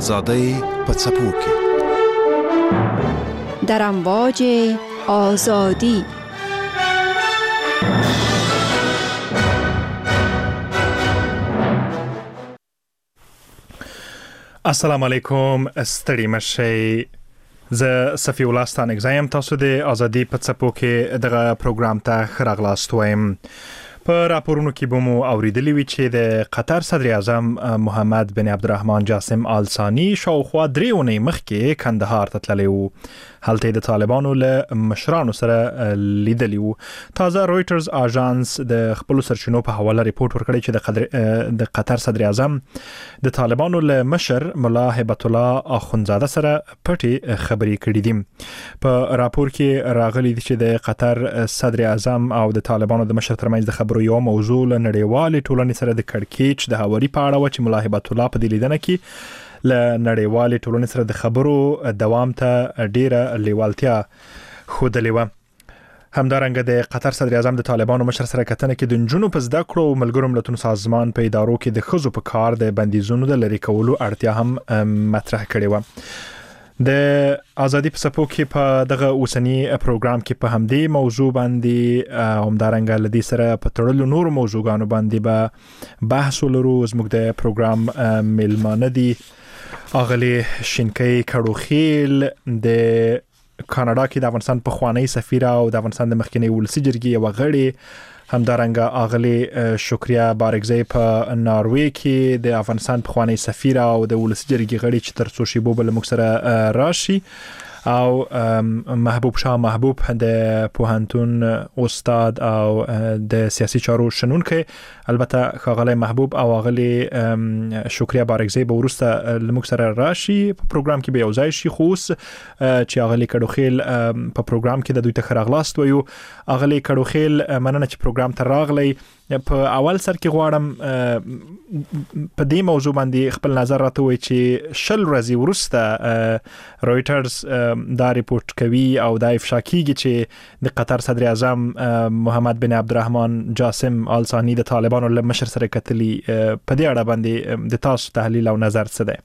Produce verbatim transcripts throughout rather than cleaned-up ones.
آزادی په څپو کې در امواج آزادی. السلام علیکم، ستړي مشئ. زه صفی الله ستانکزایم. تاسو د آزادی په څپو کې دغه پروګرام ته ښه راغلاست وایم. په راپورونو کې به مو اوریدلی وي چې د قطر صدر اعظم محمد بن عبدالرحمن جاسم آل ثانی شاوخوا درې اونۍ مخکې کندهار ته تللی و. هلته د طالبانو له مشرانو سره لیدلی و. تازه رویټرز آژانس د خپلو سرچینو په حواله ریپورت ورکړی چې د د قطر صدر اعظم د طالبانو له مشر ملا هبت الله اخونزاده سره پټې خبرې کړې دي. په راپور کې راغلی دی چې د قطر صدر اعظم او د طالبانو د مشر ترمنځ د خبرو یو موضوع له نړیوالې ټولنې سره د کړکېچ د هواري په اړه و چې ملا هبت الله په دې لیدنه کې له نړیوالې ټولنې سره د خبرو دوام ته ډیره لیوالتیا ښودلې وه. همدارنګه د قطر صدر اعظم د طالبانو مشر سره کتنه کې د نجونو په زده کړو او ملګرو ملتونو سازمان په ادارو کې د ښځو په کار د بندیزونو د لرې کولو اړتیا هم مطرح کړې وه. د آزادی په څپو کې په دغه اوسنی پروګرام کې په همدې موضوع باندې همدارنګه له دې سره په تړلو نور موضوعګانو باندې به بحث ولرو. زموږ د پروګرام میلمانه دي اغلی شینکۍ کړوخیل د کاناډا کې د افغانستان پخوانی سفیر او د افغانستان د مخکنی ولسي جرګې یوه غړې، همدارنګه اغلی شکریا بارګزی په ناروې کې د افغانستان پخوانی سفیر او د ولسي جرګې غړي چې تر څو شیبو به له موږ سره راشي، او محبوب شاه محبوب د پوهنتون استاد او د سیاسي چارو شنونکی. البته ښاغلی محبوب او اغلی شکریا بارګزی به وروسته له موږ سره راشي په پروګرام کې به یو ځای شي. خو اوس چې اغلی کډوخیل په پروګرام کې د دوی ته ښه راغلاست وایو. اغلی کډوخیل مننه چې پروګرام ته راغلی. په اول سر کې غواړم په دې موضوع باندې خپل نظر راته وایي چې شل ورځې وروسته رویټرز دا ریپورت کوي او دا افشا کیږي چې د قطر صدر اعظم محمد بن عبدالرحمن جاسم آل ثانی د طالبانو له مشر سره کتلي. په دې اړه باندې د تاسو تحلیل او نظر څه دی؟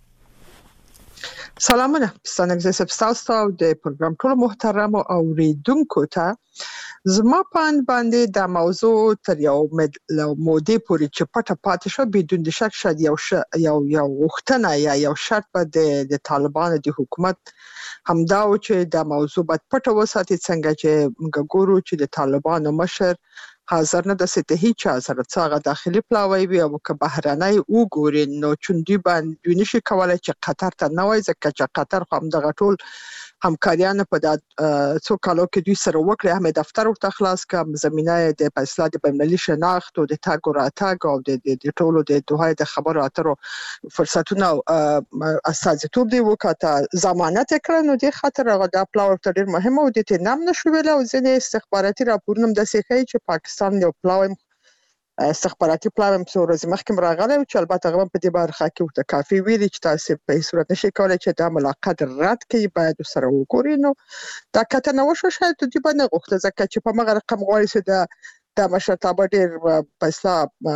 سلامونه ستانکزی صاحب، تاسو او د پروګرام ټول محترم اوریدونکو ته. زما په اند باندې دا موضوع تر یو مودې پورې چې پټه پاتې شو، بدون د شک شاید یو یو یو غوښتنه یا یو شرط به د طالبانو د حکومت همدا و چې دا موضوع باید پټه وساتي. څنګه چې موږ ګورو چې د طالبانو مشر حاضر نه د سته هیڅ سره څنګه داخلي پلاوی وي او که بهرنۍ وګوري نو چوندې باندې نشي کولای چې قطر ته نه وای، ځکه چې قطر هم دغه ټول همکاریان په د څو کالو کې دوی سره وکړي. هم دفتر ورته خلاص کړ، زمينه د فیصله د بین‌المللي شناخت او د تاګ او راتګ او د ټولو د دوه د خبرو اترو فرصتونه اساسیتوب دی وکړه، ضمانت کړه. نو د خاطر هغه د پلاو ته ډیر مهمه او د تنام نشو ویل او ځینې استخباراتي راپورونه د سیخي چې پاکستان یو پلاو استخباراتي پلاوم څو ورځې مخکې راغلی او چې البته هغه په دې برخه کې ورته کافي ویلي چې تاسو په هیڅ صورت نشئ کولی چې دا ملاقات رد کړئ، باید سره وګورئ. نو دا کتنه وشو شاید دوی به نه غوښته، ځکه چې په مغه رقم غواړي چې د د مشرتابه ډیر فیصله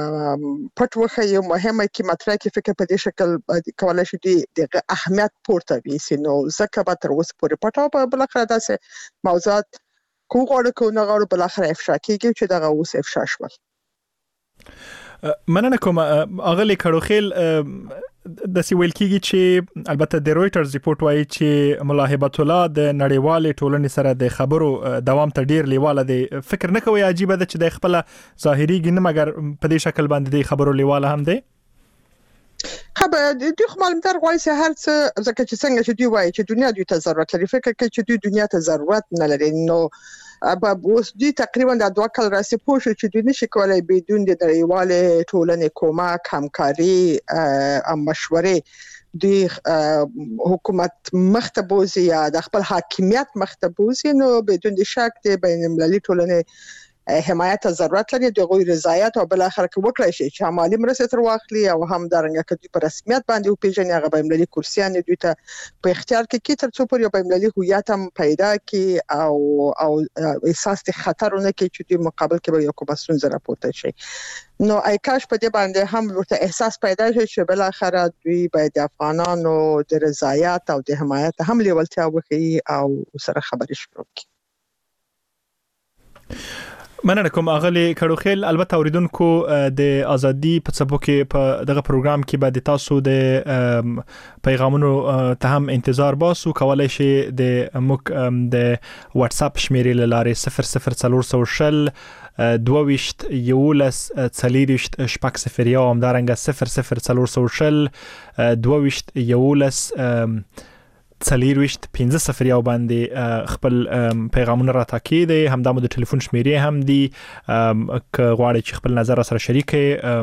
پټ وښیي او مهمه کې مطرح کې فکر په دې شکل کولای شي د اهمیت پورته ویسي. نو ځکه به تر اوسه پورې پټه په بل اخر داسې موضوعات کو غواړي کو نه غواړي بل اخر افشا کیږي چې دغه اوس افشا شول. مننه کوم اغلی کړوخیل. د سیویل کیږي چې البته د رویټرز ریپورت وایي چې ملا هبت الله د نړیوالې ټولنې سره د خبرو دوام ته ډیر لیواله دی. فکر نه کوي عجیبه ده چې د خپل ظاهري ګنه مګر په دې شکل باندې د خبرو لیواله هم دی؟ خبر دوی خو معلومدار غواړي چې هر څه، ځکه چې څنګه چې دوی وایي چې دنیا دوی ته ضرورت لري، فکر کوي چې دوی دنیا ته ضرورت نه لري. نو اوس دوی تقریبا د دوه کال راسي پوه شو چې دوی نشي کولای بدون د نړیوالې ټولنې کومک، همکاري او مشورې د حکومت مخته بوزي یا د خپل حاکمیت مخته بوزي. نو بدون د شک د بین المللي ټولنې حمایت ضرورت لري د غوي رضایت او بل اخر کې وکړای شي چې مالی مرسته تر واخلي او هم درنګ کدي په رسمیت باندې او پیژنې هغه بینالمللي کورسیان دوی ته په اختیار کې کی تر څو پر یو بینالمللي هویت هم پیدا کی او او احساس د خطرونه کې چې د مقابل کې به یو کوم ستونزه راپورته شي نو ایکاش په دې باندې هم ورته احساس پیدا شي چې بل اخر دوی باید د افغانانو د رضایت او د حمایت هم لیولتیا وکړي او سره خبرې شروع کړي مننه کوم اغلی کړوخیل البته اوریدونکو د ازادي په څپو کې په دغه پروګرام کې به د تاسو د پیغامونو ته هم انتظار باسو کولای شي د مک د واتس اپ شمیرې لارې صفر صفر څلور شل دوويشت یولس څلورويشت شپږ صفر یو هم دارنګه صفر صفر څلور شل دوويشت یولس څلورويشت پنځه صفر یو باندې خپل پیغامونه راته دي هم د ټلیفون شمیرې هم دي ک غواړي چې خپل نظر سره شریک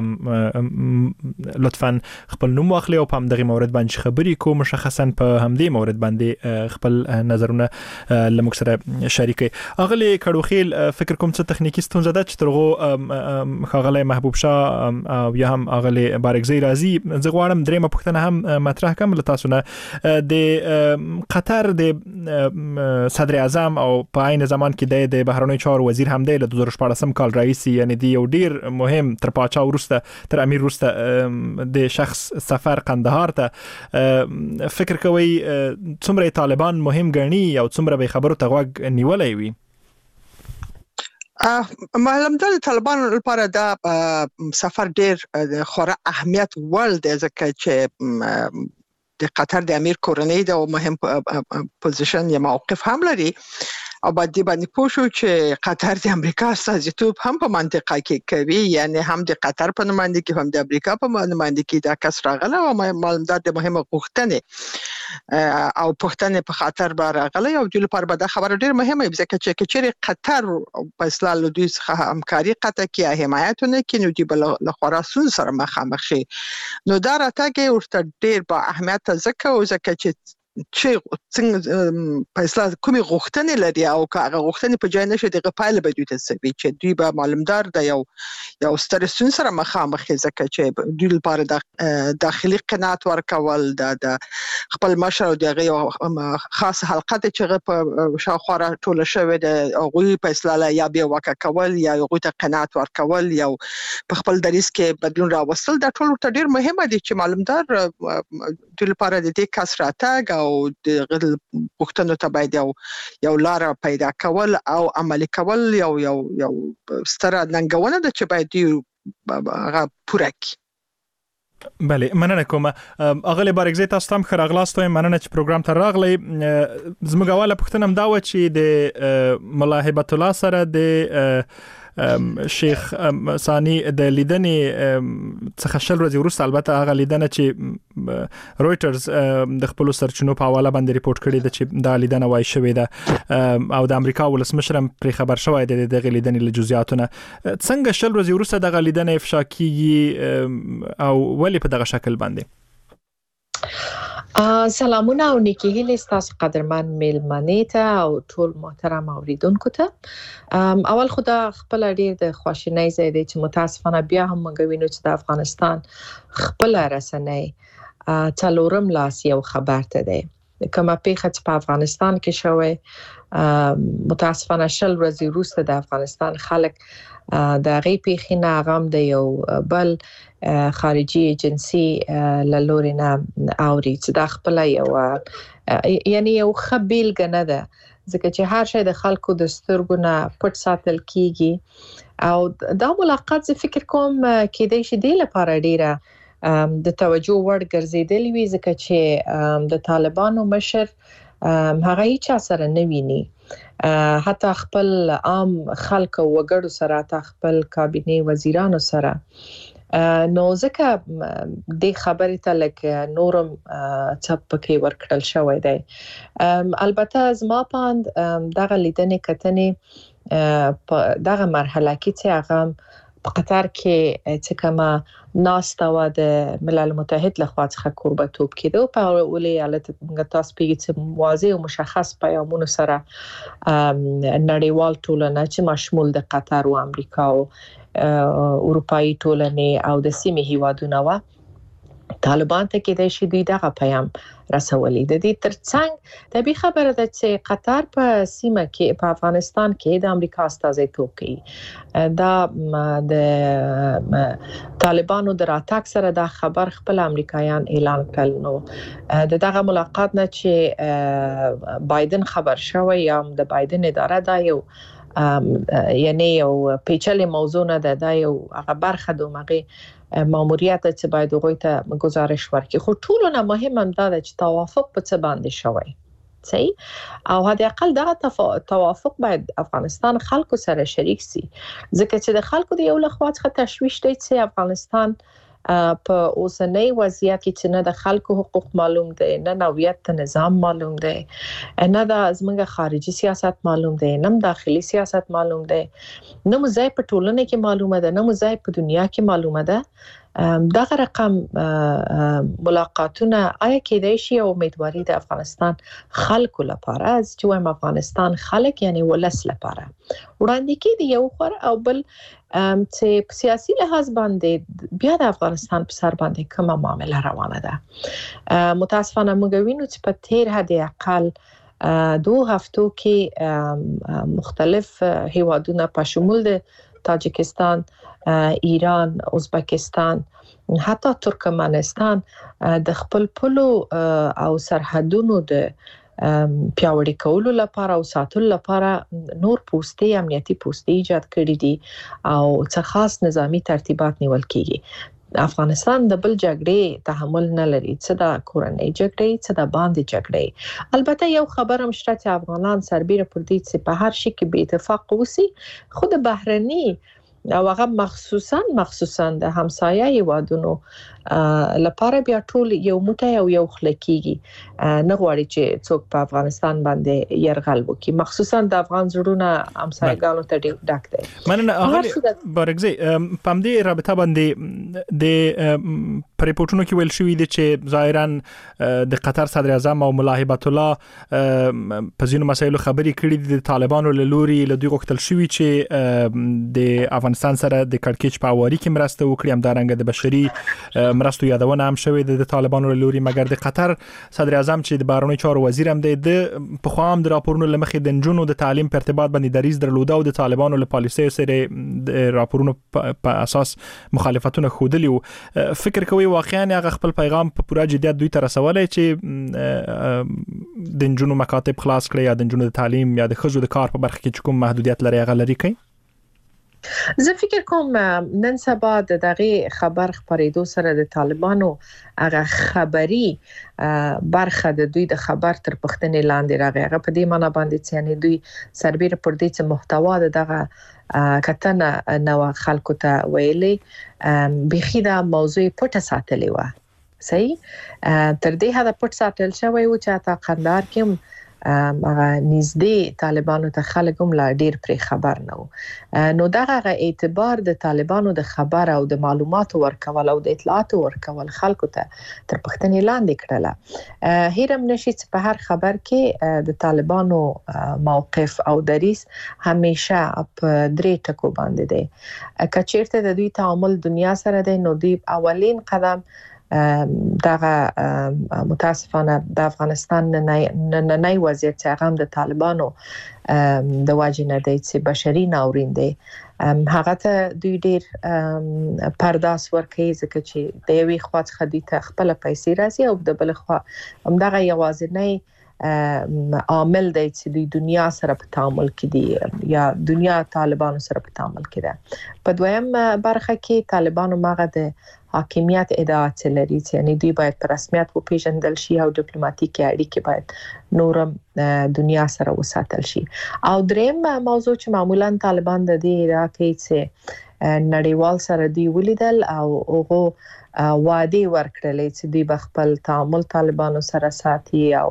لطفا خپل نوم واخلي او په هم دغه مورد باندې خبرې کو مشخصا په همدې مورد باندې خپل نظرونه لمک سره شریک اغلی کړوخیل فکر کوم څه تخنیکی ستونزه ده چې ترغه خغلی محبوب شاه او یا هم اغلی بارګزی راضي زه غواړم درېمه پوښتنه هم مطرح کوم تاسو نه د قطر د صدر اعظم او په عین زمان کې د بهرنی چارو وزیر هم دی له دوه هزار شپږ کال رئیس یعنی دی یو ډیر مهم تر پاچا ورسته تر امیر ورسته د شخص سفر قندهار ته فکر کوي څومره طالبان مهم ګڼي او څومره به خبرو ته غوږ نیولای وي معلوم ده طالبان لپاره دا سفر ډیر خورا اهمیت ول دی ځکه چې د قطر د امیر کورنۍ د مهم پوزیشن یا موقف هم لري او باید دی باندې پوه شو چې قطر د امریکا استازیتوب هم په منطقه کې کوي یعنی هم د قطر په نمائندګي کې هم د امریکا په نمائندګي کې دا کس راغله او معلوم ده د مهمه غوښتنې او پښتنې په خاطر به راغله او د لپاره به دا خبره ډیر مهمه ځکه چې چې قطر په اسلام له دوی څخه همکاري قطع کې حمایتونه کې نو دی بل له خراسان سره مخامخ شي نو دا راته ورته ډیر با اهمیت ځکه او ځکه چې چې څنګه په اسلام کومي غوښتنې لري او هغه غوښتنې په ځای نشي دغه پایله به دوی ته سوي چې دوی به معلومدار د یو یو ستر سن سره مخامخ ځکه چې دوی لپاره د داخلي قناعت ورکول د خپل مشر او دغه خاص حلقه چې په شاوخوا ټوله شوی د غوي په اسلام یا به وکا کول یا غوي ته قناعت ورکول یا په خپل دریس کې بدلون راوستل دا ټول ډیر مهمه دي چې معلومدار دوی لپاره د دې کس راتګ او د غوښتنو ته باید یو یو لار پیدا کول او عملي کول یو یو یو ستره ننګونه ده چې باید هغه پوره کړي بله مننه کوم اغلی بارګزی تاسو هم خراغلاست مننه چې پروګرام ته راغلی زموږ اوله پوښتنه هم دا و چې د ملا هبت الله سره د شیخ ثانی د لیدنې څخه شل ورځې وروسته البته هغه لیدنه چې رويټرز د خپل سرچینو په حواله باندې ریپورت کړی ده چې دا لیدنه وای شوې ده او د امریکا ولسمشر پر خبر شوی دی د لیدنې له جزئیاتونه څنګه شل ورځې وروسته د لیدنې افشا کیږي او ولی په دغه شکل باندې سلامونه او نیکی هیلې ستاسو قدرمن میلمنې ته او ټول محترم اوریدونکو ته اول خدا خپل ډیر د خوشنۍ ځای دی چې متاسفانه بیا هم موږ وینو چې د افغانستان خپل رسنۍ څلورم لاس یو خبر ته دی کومه پیښه چې په افغانستان کې شوې متاسفانه شل ورځې وروسته د افغانستان خلک د غي پیښې نه غم د یو بل خارجي ایجنسی لورینه اوري چې د خپل یو یعنی یو خبيل کنه ده ځکه چې هر شی د خلکو د سترګو نه پټ ساتل کیږي او دا ملاقات زه فکر کوم کې د شې دی لپاره ډیره د توجه وړ ګرځیدلی وي ځکه چې د طالبانو مشر هغه هیڅ سره نه ویني حتی خپل عام خلک او وګړو سره حتی خپل کابینه وزیرانو سره نو ځکه د خبرې ته لکه نورم چپ پکې ورکړل شوی دی البته زما پاند دغه لیدنې کتنې په دغه مرحله کې چې هغه په قطر کې چې کومه ناستا و د ملل متحد لخوا څخه کوربتوب کېدو په ولې حالت تاسو پیږي چې واضح او مشخص پیغامونه سره نړیوال ټولنه چې مشمول د قطر او امریکا او اروپאי ټولنې او د سیمې هیوادونو و طالبان ته کې د شي دوی دغه پیغام رسولي د دې ترڅنګ د بي خبره ده چې قطر په سیمه کې په افغانستان کې د امریکا استازیتوب کوي دا د طالبانو د راتګ سره د خبر خپل امریکایان اعلان کړ نو د دغه ملاقات نه چې بایدن خبر شوی یا د بایدن اداره دا یو یعنی یو پیچلې موضوع نه ده دا یو هغه برخه دومره ماموریت چې باید غوي ته گزارش ورکړي خو ټولو نه مهم هم دا ده چې توافق په څه باندې شوی صحیح او هدا اقل دا توافق باید افغانستان خلکو سره شریک سي ځکه چې د خلکو د یو لخوا څخه تشويش دی چې افغانستان په اوسنۍ وضعیت کې چې نه د خلکو حقوق معلوم دي نه نوعیت نظام معلوم دي نه د زموږ خارجي سیاست معلوم دي نه داخلي سیاست معلوم دي نه مزای په ټولنه کې معلومه ده نه مزای په دنیا کې معلومه ده دغه رقم ملاقاتونه آیا کېدای شي او امیدواري د افغانستان خلکو لپاره از چې وایم افغانستان خلک یعنی ولس لپاره وړاندې کې دی یو خور او بل چې په سیاسي لحاظ باندې بیا د افغانستان په سر باندې کومه معامله روانه ده متاسفانه موږ وینو چې په تیر هدي اقل دو هفتو کې مختلف هیوادونه په شمول د تاجکستان ایران ازبکستان حتی ترکمنستان د خپل پلو او سرحدونو د پیاوړي کولو لپاره او ساتلو لپاره نور پوسټي امنیتي پوسټي ایجاد کړې دي او څه خاص نظامی ترتیبات نیول کیږي افغانستان د بل جګړې تحمل نه لري څه د کورنۍ جګړې څه د باندې جګړې البته یو خبر هم شته چې افغانان سربېره پر دې چې په هر شي کې به اتفاق وسی خود بهرني او هغه مخصوصا مخصوصا د همسایه هیوادونو لپاره بیا ټول یو موټی او یو خلکیږي نه غواړي چې څوک په افغانستان باندې يرغل وکړي مخصوصا د افغان زړونه همسایګانو ته ډاک دي مننه اهل بارګزي پم دې رابطه باندې د پریپورټونو کې ویل شوې دي چې ظاهرا د قطر صدر اعظم او ملاحبت الله په ځینو مسایلو خبرې کړې دي د طالبانو له لوري له دوی غوښتل شوې چې د افغانستان سره د کړکېچ په اوري کې مرسته وکړي هم دا رنګ د بشري مرستو یادونه هم شوې د طالبانو له لوري مګر د قطر صدر اعظم چې د بهرنیو چارو وزیر هم دی د په خوا هم د راپورونو لمخې د نجونو د تعلیم په ارتباط باندې دریز درلوده او د طالبانو له پالیسیو سره د راپورونو په اساس مخالفتونه خودلی او فکر کوي واقعا هغه خپل پیغام په پوره جديت دوی ته رسولای چې د نجونو مکاتب خلاص کړي یا د نجونو د تعلیم یا د خزو د کار په برخه کې کوم محدودیت لري هغه لري کوي زه فکر کوم نن سبا د دغه خبر خبرېدو سره د طالبانو هغه خبري برخه د دوی د خبر تر پښتنې لاندې راغی هغه په دې معنی باندې چې یعنی دوی سربېره پر دې چې محتوا دغه کتنه نو خلکو ته ویلې بيخي دا موضوع پټه ساتلې و صحیح تر دې هدا پټ ساتل شوی و چې تا قندار کې هغه نږدې طالبانو ته خلک هم لا ډیر پرې خبر نه نو دغه اعتبار د طالبانو د خبر او د معلوماتو ورکول او د اطلاعاتو ورکول خلکو ته تر پښتنې لاندې کړله هیرم نشي چې په هر خبر کې د طالبانو موقف او دریس همیشه په درې ټکو باندې دی کچیرته د دوی تعامل دنیا سره دی نو دوی اولین قدم دغه متاسفانه د افغانستان نه نه وضعیت هغه د طالبانو د واجنه دی چې بشري ناورین دی هغه ته دوی ډیر پرداس ورکوي ځکه چې د یوې خوا څخه دوی ته خپل پیسې راځي او د بل خوا همدغه یوازینی عامل دی چې د دنیا سره په تعامل کې دي یا دنیا طالبانو سره په تعامل کې ده په دویم برخه کې طالبانو ماغه د حاکمیت ادعا لري چې یعنی دوی باید په رسمیت وپیژندل شي او ډیپلوماټیکي اړیکې باید نورم دنیا سره وساتل شي. او دریم موضوع چې معمولا طالبان د دې راکې چې نړیوال سره دی ولیدل او هغه وعده ورکړلې چې دوی بخپل تعامل طالبانو سره ساتي او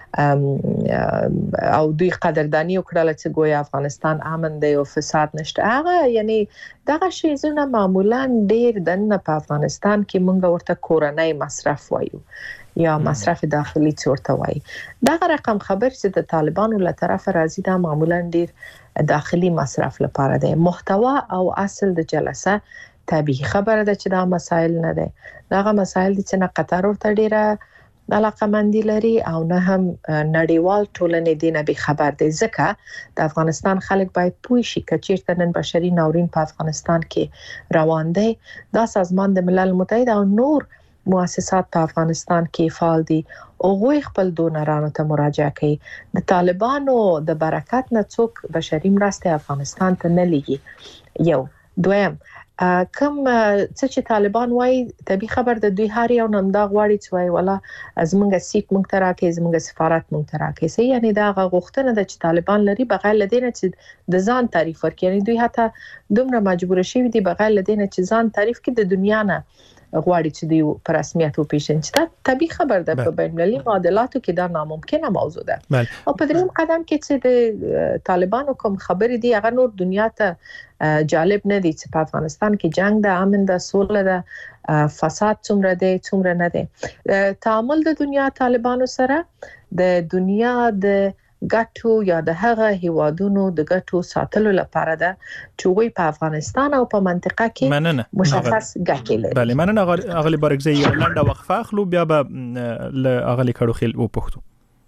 او دوی قدردانی وکړه چې ګویا افغانستان امن دی او فساد نشته. هغه یعنی دغه شی زونه معمولا ډیر دنه په افغانستان کې مونږ ورته کورنۍ مصرف وایو یا مصرف داخلي څورته وایي. دغه رقم خبر چې د طالبانو له طرف راځي دا معمولا ډیر داخلي مصرف لپاره دی. محتوا او اصل د جلسه طبيعي خبره ده چې دا مسائل نه ده. داغه مسائل دي چې نه قطر ورته ډیره علاقمندي لري او نه هم نړیوال ټولنې دي نه به خبر دي. ځکه د افغانستان خلک باید پوه شي چې چیرته نن بشري ناورین په افغانستان کې روان دی. دا سازمان د ملل متحد او نور مؤسسات په افغانستان کې فعال دي او غوي خپل دونرانو ته مراجعه کوي. د طالبانو د برکت نه څوک بشري مرسته افغانستان ته نه لګي. یو دویم کوم څه چې طالبان وایي طبي خبر د دوی هر یو نن دا غواړي چې وایي ولا زمونږ سیټ مونږ ته راکې زمونږ سفارت مونږ ته راکې سي. یعنی دا غوښتنه ده چې طالبان لري بغیر لدینه چې د ځان تعریف ورکړي. یعنی دوی حتی دومره مجبور شي دي بغیر لدینه چې ځان تعریف کړي د دنیا نه غواړي چې دوی په رسمیت وپیژني. چې دا طبي خبر ده په بین المللي معادلاتو کې دا ناممکنه موضوع ده. او په دریم قدم کې چې د طالبانو کوم خبرې دي هغه نور دنیا ته جالب نه دي چې په افغانستان کې جنگ ده، امن ده، سوله ده، فساد څومره دی څومره نه دی. تعامل د دنیا طالبانو سره د دنیا د ګټو یا د هغه هیوادونو د ګټو ساتلو لپاره ده چې وي په افغانستان او په منطقه کې مشخص ګټې لري. بله مننه اغلی بارګزی یو لنډه وقفه اخلو بیا به ل اغلی کړو خیل وپوښتو.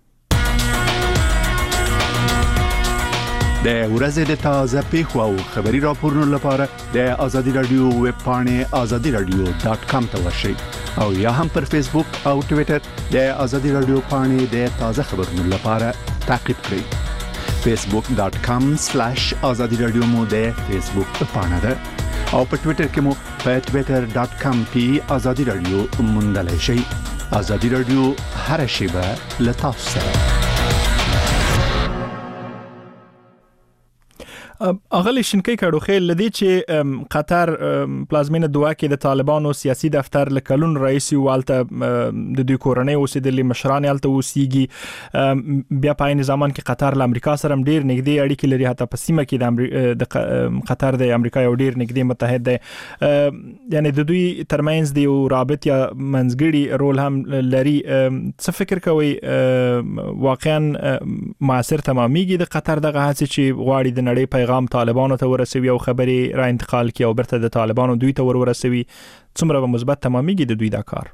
د ورځې د تازه پیښو او خبري راپورونو لپاره د آزادي رادیو ویب پاڼې آزادي رادیو ډاټ کام ته ورشئ او یا هم پر فیسبوک او ټوئیټر د آزادي رادیو پاڼې د تازه خبرونو لپاره تعقیب کړئ. فیسبوک ډاټ کام سلیش آزادي رادیو مو د فیسبوک پاڼه ده او په ټوئیټر کې مو په ټوئیټر ډاټ کام پی آزادي رادیو موندلای شئ. آزادي رادیو هر شیبه له تاسو سره. اغلی شنکی کړو خیل لدی چې قطر پلازمینه دوه کې د طالبانو سیاسي دفتر لکلون رئیس والته د دوی کورنۍ اوسېدلې مشران یالته اوسېږي. بیا په عین زمان کې قطر له امریکا سره ډیر نږدې اړیکې لري. حتی په سیمه کې د قطر د امریکا یو ډیر نږدې متحد دی. یعنی د دوی ترمنځ دی او رابط یا منځګړي رول هم لري. څه فکر کوي واقعا معاصر تمامېږي د قطر دغه هڅې چې غواړي د نړۍ پیغام طالبانو ته ورسوي او خبري را انتقال کی او برته د طالبانو دوی ته ور ورسوي څومره به مثبت تمامېږي د دوی دا کار؟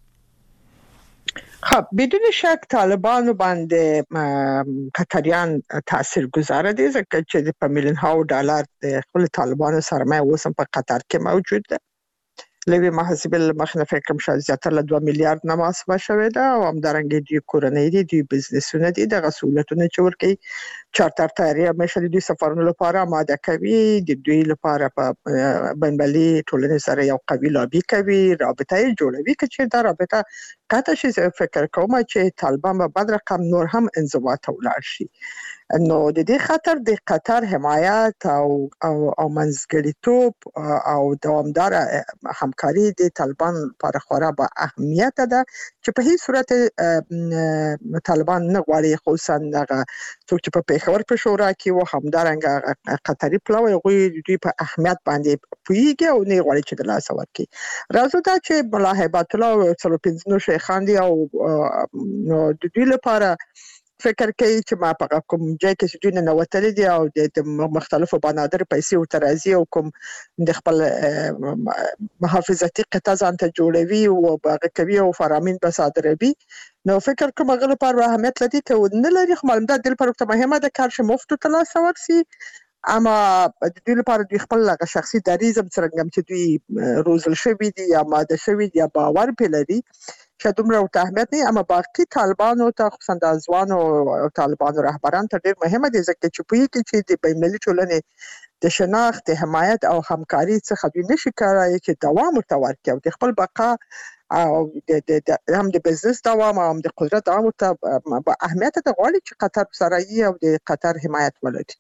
خب بدون شک طالبانو باندې قطریان تاثیرگذار دي ځکه چې په میلیون ها ډالر د خپل طالبانو سرمایه اوس په قطر کې موجود ده. لوی محاسبه مخنه فکر مشه زیاتره له دوه میلیارډ نه محاسبه شوې ده او همدارنګه دوی کورنۍ دي دوی بزنسونه دي د غسولتونه چې ورکي چارټر تیاری همیشه دوی سفرونو لپاره آماده کوي. د دوی لپاره په بین‌المللي ټولنې سره یو قوي لابي کوي، رابطه جوړوي چې دا رابطه قطع شي. فکر کوم چې طالبان په بد رقم نور هم انزوا ته ولاړ شي. نو د دې خاطر د قطر حمایت او او, او منځګړیتوب او دوامدار همکاري د طالبان لپاره خورا با اهمیت ده چې په هیڅ صورت طالبان نه غواړي خصوصا هغه څوک چې په پیښور په شورا کې و همدارنګه قطري پلوي غوي دوی په اهمیت باندې پویږي او نه غواړي چې د لاس ورکړي. راځو دا چې ملاحبات الله او څلور پنځه شیخان دي او نو د دوی لپاره فکر کوي چې ما په کوم ځای کې چې دوی نه وتلي دي او د مختلفو بنادر پیسې او ترازی او کوم د خپل محافظتي قطع ځان ته جوړوي او باغ کوي او فرامین به صادروي. نو فکر کوم هغه لپاره اهمیت لري ته نه لري. خو معلومه ده د لپاره مهمه ده کار چې مفت تلاش ورسي. اما د دې لپاره د خپل لغه شخصي دریزم څنګه چې دوی روزل شوی دي یا ماده شوی دي یا باور په لري چې دومره او اهمیت نه. اما باقي طالبانو ته خصوصا د ځوانو او طالبانو رهبران ته ډېر مهمه دي ځکه چې په یوه کې د بین‌المللي ټولنې د شناخت حمایت او همکاري څخه دوی نشي کولای چې دوام ورته ورکړي او د خپل بقا او د هم د بزنس دوام او هم د قدرت دوام ته اهمیت د غواړي چې قطر سره یې او د قطر حمایت ولري.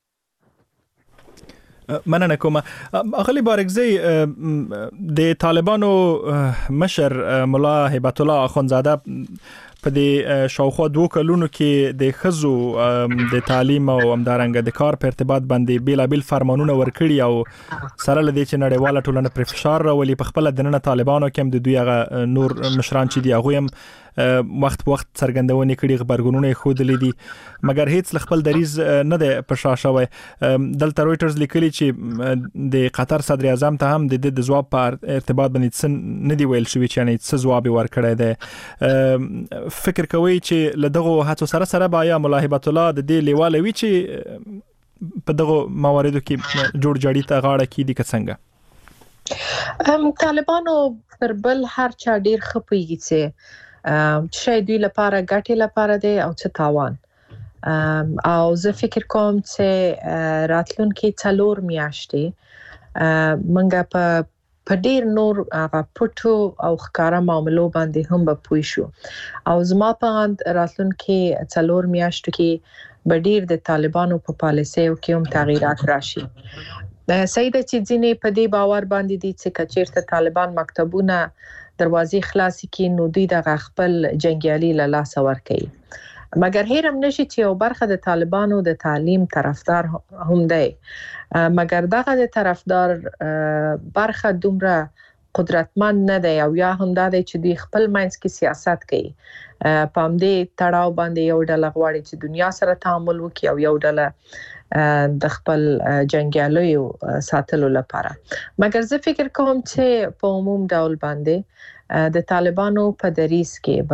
مننه کوم. اغلی بارکزی د طالبانو مشر مولا هیبت الله اخونزاده په دې شاوخوا دوه کلونو کې د خزو د تعلیم او همدارنګه د کار په ارتباط باندې بیلابل فرمانونه ورکړي او سره لدې چې نړیواله ټولنه پر فشار راولي په خپل د نن طالبانو کې هم د دوی هغه نور مشران چې دی هغه هم وخت په وخت څرګندونې کړي خبرګونونه خودلې دي مګر هیڅ خپل دریز نه ده په شا شوی. دلته رويټرز لیکلي چې د قطر صدر اعظم ته هم د د ځواب په ارتباط باندې څه نه دی ویل شوی چې نه څه ځواب ورکړی دی. فکر کوي چې لدغه هڅو سره سره بایا ملاحبت الله د دې لیواله وی چې په دغه مواردو کې جوړ جاړي ته غاړه کې دي څنګه ام طالبانو پر بل هر چا ډیر خپويږي چې چې دوی لپاره ګټه لپاره دی او څه تاوان او زه فکر کوم چې راتلونکي څلور میاشتې منګه په په ډیر نور هغه پټو او ښکارا معاملو باندې هم به پوي شو او زما په اند راتلونکي څلور میاشتو کې به ډیر د طالبانو په پالیسیو کې هم تغیرات راشي. سیده چې ځینې په دې باور باندې دي چې کچیرته طالبان مکتبونه دروازې خلاصي کې نو دوی د خپل جنگیالي له لاس ورکړي مګر هیرم نشي چې یو برخه د طالبانو د تعلیم طرفدار هم دی مګر دغه د طرفدار برخه دومره قدرتمن نه دی او یا هم دا دی چې دوی خپل منځ کې سیاست کوي پام دې تړاو باندې یو ډله غواړي چې دنیا سره تعامل وکړي او یو ډله د خپل جنگیالیو ساتلو لپاره مګر زه فکر کوم چې په عموم ډول باندې د طالبانو په دریس کې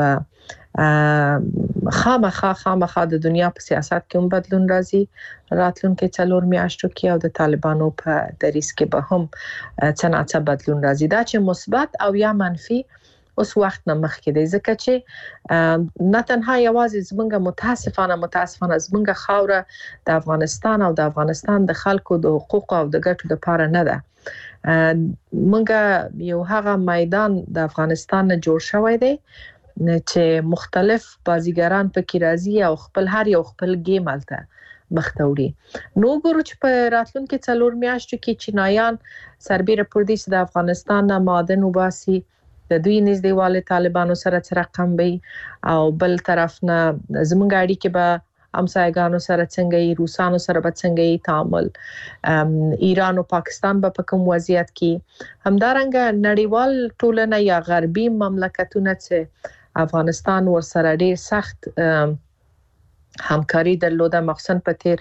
به خامخا خامخا د دنیا په سیاست کې هم بدلون راځي راتلونکي څلور میاشتو کې او د طالبانو په دریس کې به هم څه ناڅه بدلون راځي دا چې مثبت او یا منفي اوس وخت نه مخکې دی ځکه چې نه تنها یوازې زمونږ متاسفانه متاسفانه زمونږ خاوره د افغانستان او د افغانستان د خلکو د حقوق او د ګټو لپاره نه ده مونږ یو هغه میدان د افغانستان نه جوړ شوی دی چې مختلف بازیګران پکې راځي او خپل هر یو خپل گیم الته مختوري نو ګورو چې په راتلونکي څلور میاشتو کې چینایان سربېره پر دې چې د افغانستان نه معدن وباسي د دوی نږدېواله طالبانو سره څه رقم وي او بل طرف نه زمونږ اړیکې به همسایګانو سره څنګه یې روسانو سره به څنګه یې تعامل ایران او پاکستان به په کوم وضعیت کې همدارنګه نړیوال ټولنه یا غربي مملکتونه چې افغانستان ورسره ډیر سخت همکاري درلوده مخصوصا په تیر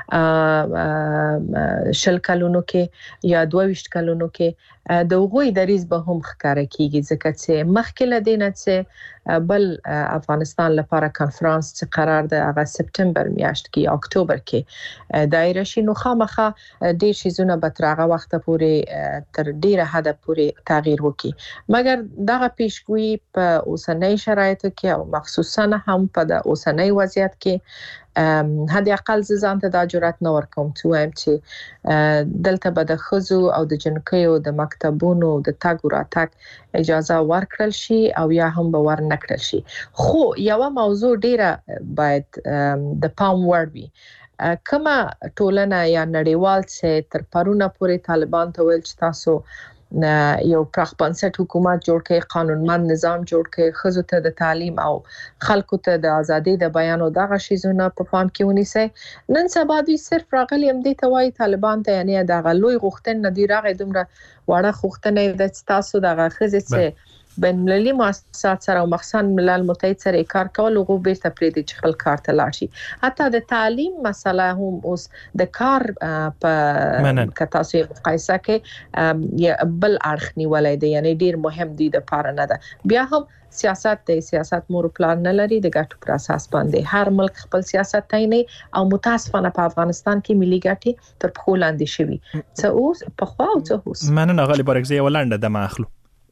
شل کلونو کې یا دوه ویشت کلونو کې د وګړي دریز به هم ښکارا کیږي ځکه چې مخکې لدینه چې بل افغانستان لپاره کانفرنس چې قرار ده هغه سپتمبر میاشت کې اکتوبر کې دایره شي نو خامخا ډیر شیزونه به تر هغه وخت پورې تر ډیره حد پورې تغییر وکړي مګر دغه پیشګویی په اوسنۍ شرایطو کې او مخصوصا هم په د اوسنۍ وضعیت کې هدي اقل ځان ته د جرأت نه ورکوم چې وایم چې دلته به د خزو او د جنکیو د مکتبونو د تاګ راتګ اجازه ورکړل شي او یا هم به ورنکړل شي خو یو موضوع ډیره باید د پام وړ وي کما ټولنه یا نړیوال چې تر پرونه پورې طالبان ته ویل چې تاسو یو پراخ بنسټ حکومت جوړ کړي قانونمند نظام جوړ کړي خزو ته د تعلیم او خلکو ته د ازادي د بیان او دغه شیزونه په پام کې ونیسي نن سبا دوی صرف راغلي هم دي ته وایي طالبان ته یعنی دغه لوی غوښتنه نه دی راغی دومره وړه غوښتنه د تاسو دغه خزې چې بین المللي مؤسسات سره او مخصوصا ملل متحد سره کار کول او بیرته پرې د خپل کار ته لاړ شي حتی د تعلیم مسله هم اوس د کار په کتاسو مقایسه کې بل اړخ نیولای دی یعنی ډیر مهم دی د پاره نه ده بیا هم سیاست د سیاست مور پلان نه لري د ګټو پر اساس باندې هر ملک خپل سیاست تعیني او متاسفانه په افغانستان کې ملي ګټې تر پخو لاندې شوي څه اوس په خوا او څه اوس مننه غالي برګزی ولنده د ماخلو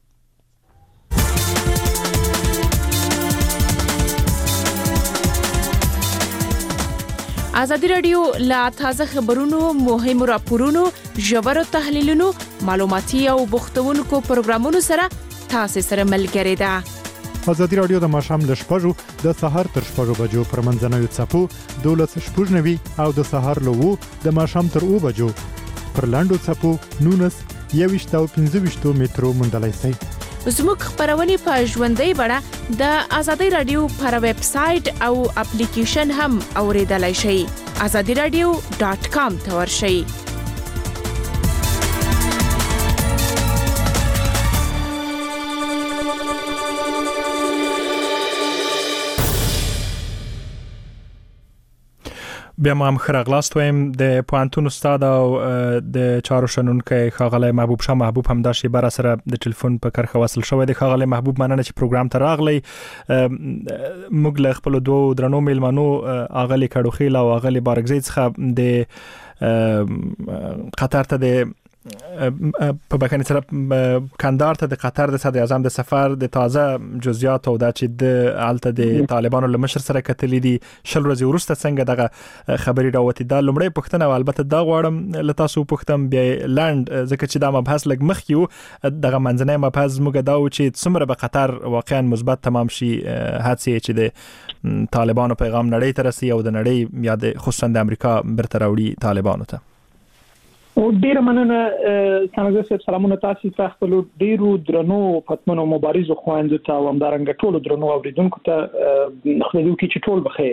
ازادي رادیو لا تازه خبرونو مهم راپورونو ژور تحلیلونو معلوماتي او بوختونکو پروګرامونو سره تاسو سره ملګری ده. ازادي رادیو د ماشام ل شپږو د سحر تر شپږو بجو پر منځنوي څپو دولس شپږنوي او د سحر له وو د ماشام تر او بجو پر لاندو څپو نونس یويشت او پنځه ویشت میټرو مندلای سي. زموږ خبرونه په ژوندۍ بڼه د ازادي رادیو پر ویب سټ او اپلیکیشن هم اوریدلای شئ. azadi radio dot com ته ورشئ. بیا ما خراغلاست ویم د پوانتون استاد او د چارو شنونکو خاغله محبوب شاه محبوب هم داشي بر سره د ټلیفون په کرخه وصل شوی د خاغله محبوب مننه چې پروګرام ته راغلی. موږ له خپل دوه درنو میلمنو اغلی کډوخیل او اغلی بارګزی څخه د قطر ته د په بکنه سره کندهار ته د قطر د صدر اعظم د سفر د تازه جزئیات او د چې د الته د طالبانو له مشر سره کتلې دي شل ورځې وروسته څنګه دغه خبري راوتی دا لمړی پښتنه او البته دا غواړم له تاسو پښتم بیا لاند ځکه چې دا مبحث لګ مخ کیو دغه منځنۍ مبحث موږ دا و چې څومره به قطر واقعا مثبت تمام شي هڅه چې د طالبانو پیغام نړۍ ته رسي او د نړۍ یا د خصوصا د امریکا برتر راوړي طالبانو ته. او ډیر مننه څنګه چې سلامونه تاسو ته خپل ډیرو درنو پاتمنو مبارزو خويندو ته او همدارنګه ټول درنو اوریدونکو ته خلګو کې چې ټول بخیر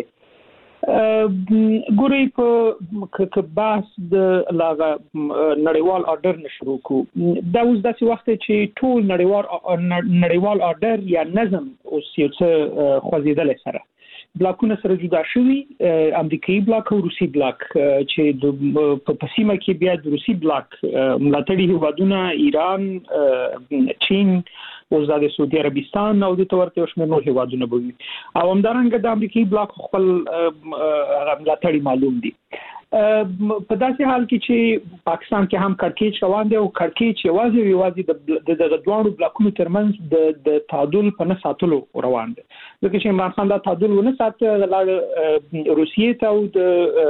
ګوري په بحث د لاغه نړیوال آرډر نشرو کو دا اوس داسې وخت چې ټول نړیوال نړیوال آرډر یا نظم اوس یو څه خوځیدل سره بلاکونه سره جدا شوي امریکایي بلاک او روسي بلاک چې په پسیمه کې بیا د روسي بلاک ملاتړي هیوادونه ایران چین او د سعودي عربستان او د تورته شمیر نور هیوادونه بوي او همدارنګه د امریکایي بلاک خپل ملاتړي معلوم دي. په داسې حال کې چې پاکستان کې هم کړکېچ روان دی او کړکېچ یوازې یوازې د د دوه بلاکونو ترمنځ د د تعادل په نه ساتلو روان دی ځکه چې عمران خان دا تعادل ونه ساتي د روسیې ته او د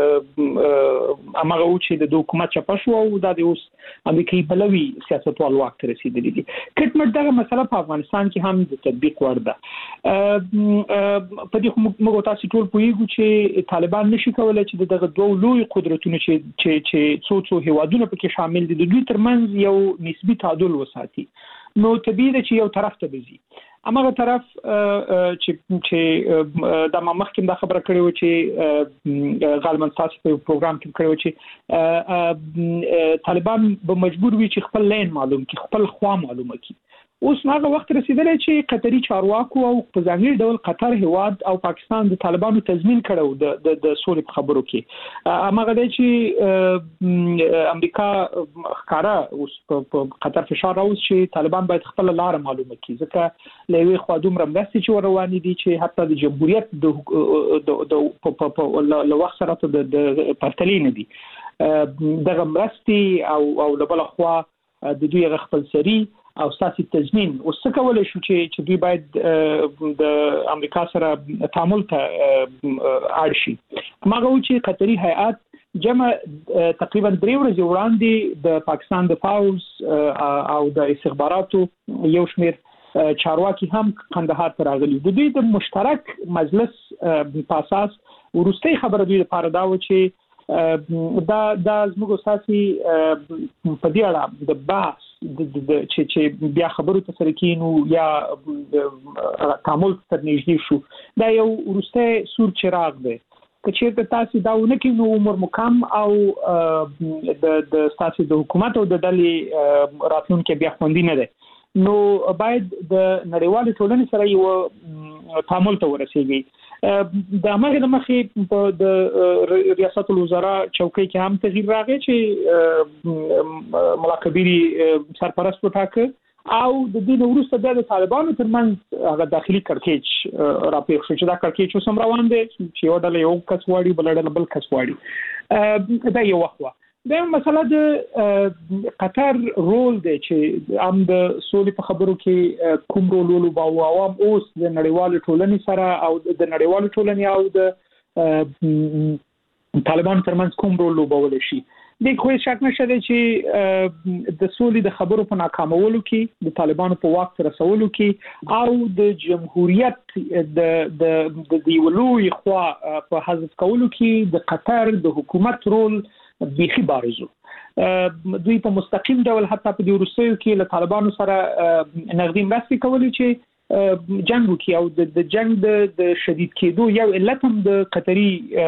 امغه چې د حکومت چپه شو او د اوس امریکایي بلوي سیاستوال واک ته رسیدلی دي. کټمټ دغه مسله په افغانستان کې هم د تطبیق وړ ده. په دې موږ تاسو ټول پوهیږو چې طالبان نشي کولای چې دغه دوه لوی قدرتونه چې چې چې څو څو هیوادونه پکې شامل دي د دوی ترمنځ یو نسبی تعادل وساتي. نو طبیعي چې یو طرف ته بزي امغه طرف چې چې د مخکې د خبره کړې و چې غالبا تاسو په پروګرام کې کړو چې طالبان به مجبور وي چې خپل لین معلوم کړي خپل خوا معلومه کړي. اوس هغه وخت رسیدلی چې قطري چارواکو او په ځانګړي ډول قطر هیواد او پاکستان د طالبانو تضمین کړو د د سولې په خبرو کې هغه دی چې امریکا ښکارا اوس په قطر فشار راوځي چې طالبان باید خپل لار معلومه کړي ځکه لوي خو دومره مرستې چې روانې دي چې حتی د جمهوریت د د وخت سره د پرتلې نه دي دغه مرستې او او بل خو د دوی خپل سری او ساسي تضمین او څه کولای شو چې چې دوی باید د امریکا سره تعامل ته اړ شي. ماغه چې قطري هیئات جمع تقریبا درې ورځې وړاندې د پاکستان د پاوز او د استخباراتو یو شمیر چارواکي هم قندهار ته راغلي. د دوی د مشترک مجلس په اساس ورستۍ خبره دوی لپاره دا و چې دا د زموږ ساسي په دې اړه د باس چې چې بیا خبرو ته سره کینو یا تعامل تر نږدې شو دا یو ورسته سور چراغ دی که چیرته تاسو دا ونه کې نو عمر مکم او د د تاسو د حکومت او د ډلې راتلونکي بیا خوندې نه ده نو باید د نړیوال ټولنې سره یو تعامل ته ورسیږي. د امغه د مخې د ریاست الوزرا چوکۍ کې هم تغییر راغی چې ملاقبيري سرپرست وټاکه او د دې وروسته د طالبانو ترمنځ هغه داخلي کړکېچ راپېښ شو چې دا کړکېچ اوس هم روان دی چې یو ډله یو کس واړي بل ډله بل کس واړي دا یو وخت دا مسله د قطر رول دی چې هم د سولې په خبرو کې کوم رول ولوباو او هم اوس د نړیوال ټولنې سره او د نړیوال ټولنې او د طالبان ترمنځ کوم رول لوبول شي. د خو شک نشته چې د سولې د خبرو په ناکامولو کې د طالبانو په واک سره رسولو کې او د جمهوریت د د د دیولوي خوا په حذف کولو کې د قطر د حکومت رول بيخي بارزو. دوی په مستقیم ډول حتی په د روسیو کې له طالبانو سره نغدي مرستې کولې چې جنگ وکي او د جنگ د شدید کېدو یو علت هم د قطري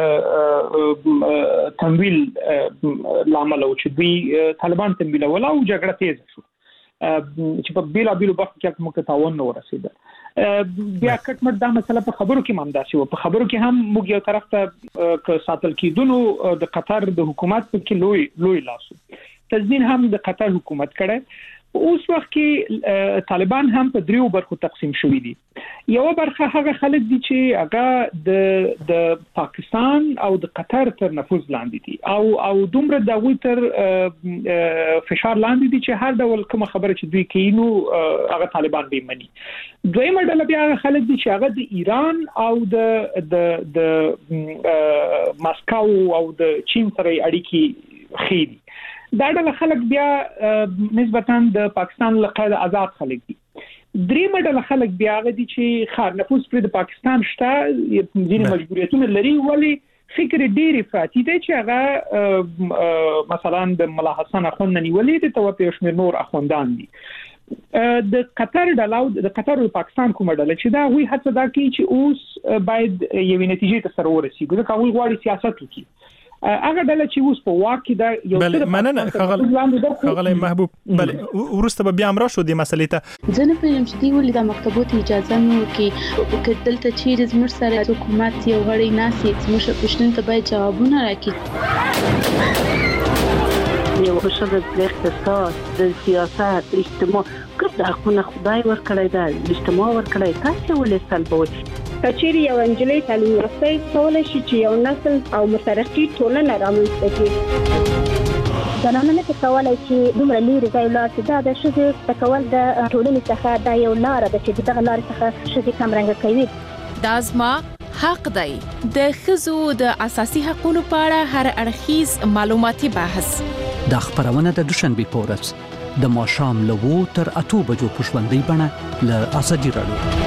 تمویل لامل او چې دوی طالبان تمویل ولا او جګړه تیز شو چې په بیلا بیلو برخو کې موږ تعاون نه ورسېده. بیا کټمټ دا مسله په خبرو کې مامداسي و په خبرو کې هم موږ یو طرف ته ساتل کېدونو د قطر د حکومت کې لوی لوی لاسو تضمین هم د قطر حکومت کړي. اوس وخت کې طالبان هم په دریو برخو تقسیم شوي دي. یو برخه هغه خلک دي چې هغه د د پاکستان او د قطر تر نفوذ لاندې دي او او دومره د وی تر فشار لاندې دي چې هر ډول کوم خبره چې دوی کوي نو هغه طالبان به مني. دویمه ډله بیا هغه خلک دي چې هغه د ایران او د د د ماسکو او د چین سره اړیکې خېدي. دا ډول خلک بیا نسبتاً د پاکستان له قید آزاد خلک دي. درېمه ډله خلک بیا هغه دي چې خار نفوذ پر د پاکستان شته ځینې مجبوریتونه لري ولی فکر ډیر افراطي دی چې هغه مثلا د ملا حسن اخوند نیولې د توپیر شمیر نور اخوندان دي. د قطر ډله د قطر او پاکستان کومه ډله چې دا وی هڅه دا کوي چې اوس باید یو نتیجې ته سره ورسیږي ځکه هغه غواړي سیاست وکړي. هغه ډله چې اوس په واکې دا یو څه مننه خغل محبوب بله ورسته به بیا امر شو د مسلې ته ځنه په یم چې دی ولې د مکتبونو اجازه نو کې کتل ته چیرې زموږ سره حکومت یو غړي ناسي زموږ پښتون ته باید جوابونه راکړي. یو شغل د اقتصاد د سیاست اجتماع کړه د خپل خدای ور کړی دا اجتماع ور کړی تاسو ولې سلبوي کچېری یو انجلۍ تعلیم یافته کولای شي چې یو نسل او مترقي ټولنه رامنځته کړي. زنانه نه کولای شي دومره لري ځای لاړ چې دا د ښځې تکول د ټولنې څخه دا یو لار ده چې دغه لار څخه ښځې کمرنګ کوي. دا زما حق دی. د ښځو د اساسي حقوقو په اړه هر اړخیز معلوماتي بحث د خبرونه د دوشنبه پورس د ماښام له وو تر اته بجو په ژوندۍ بڼه له ازادي راډیو.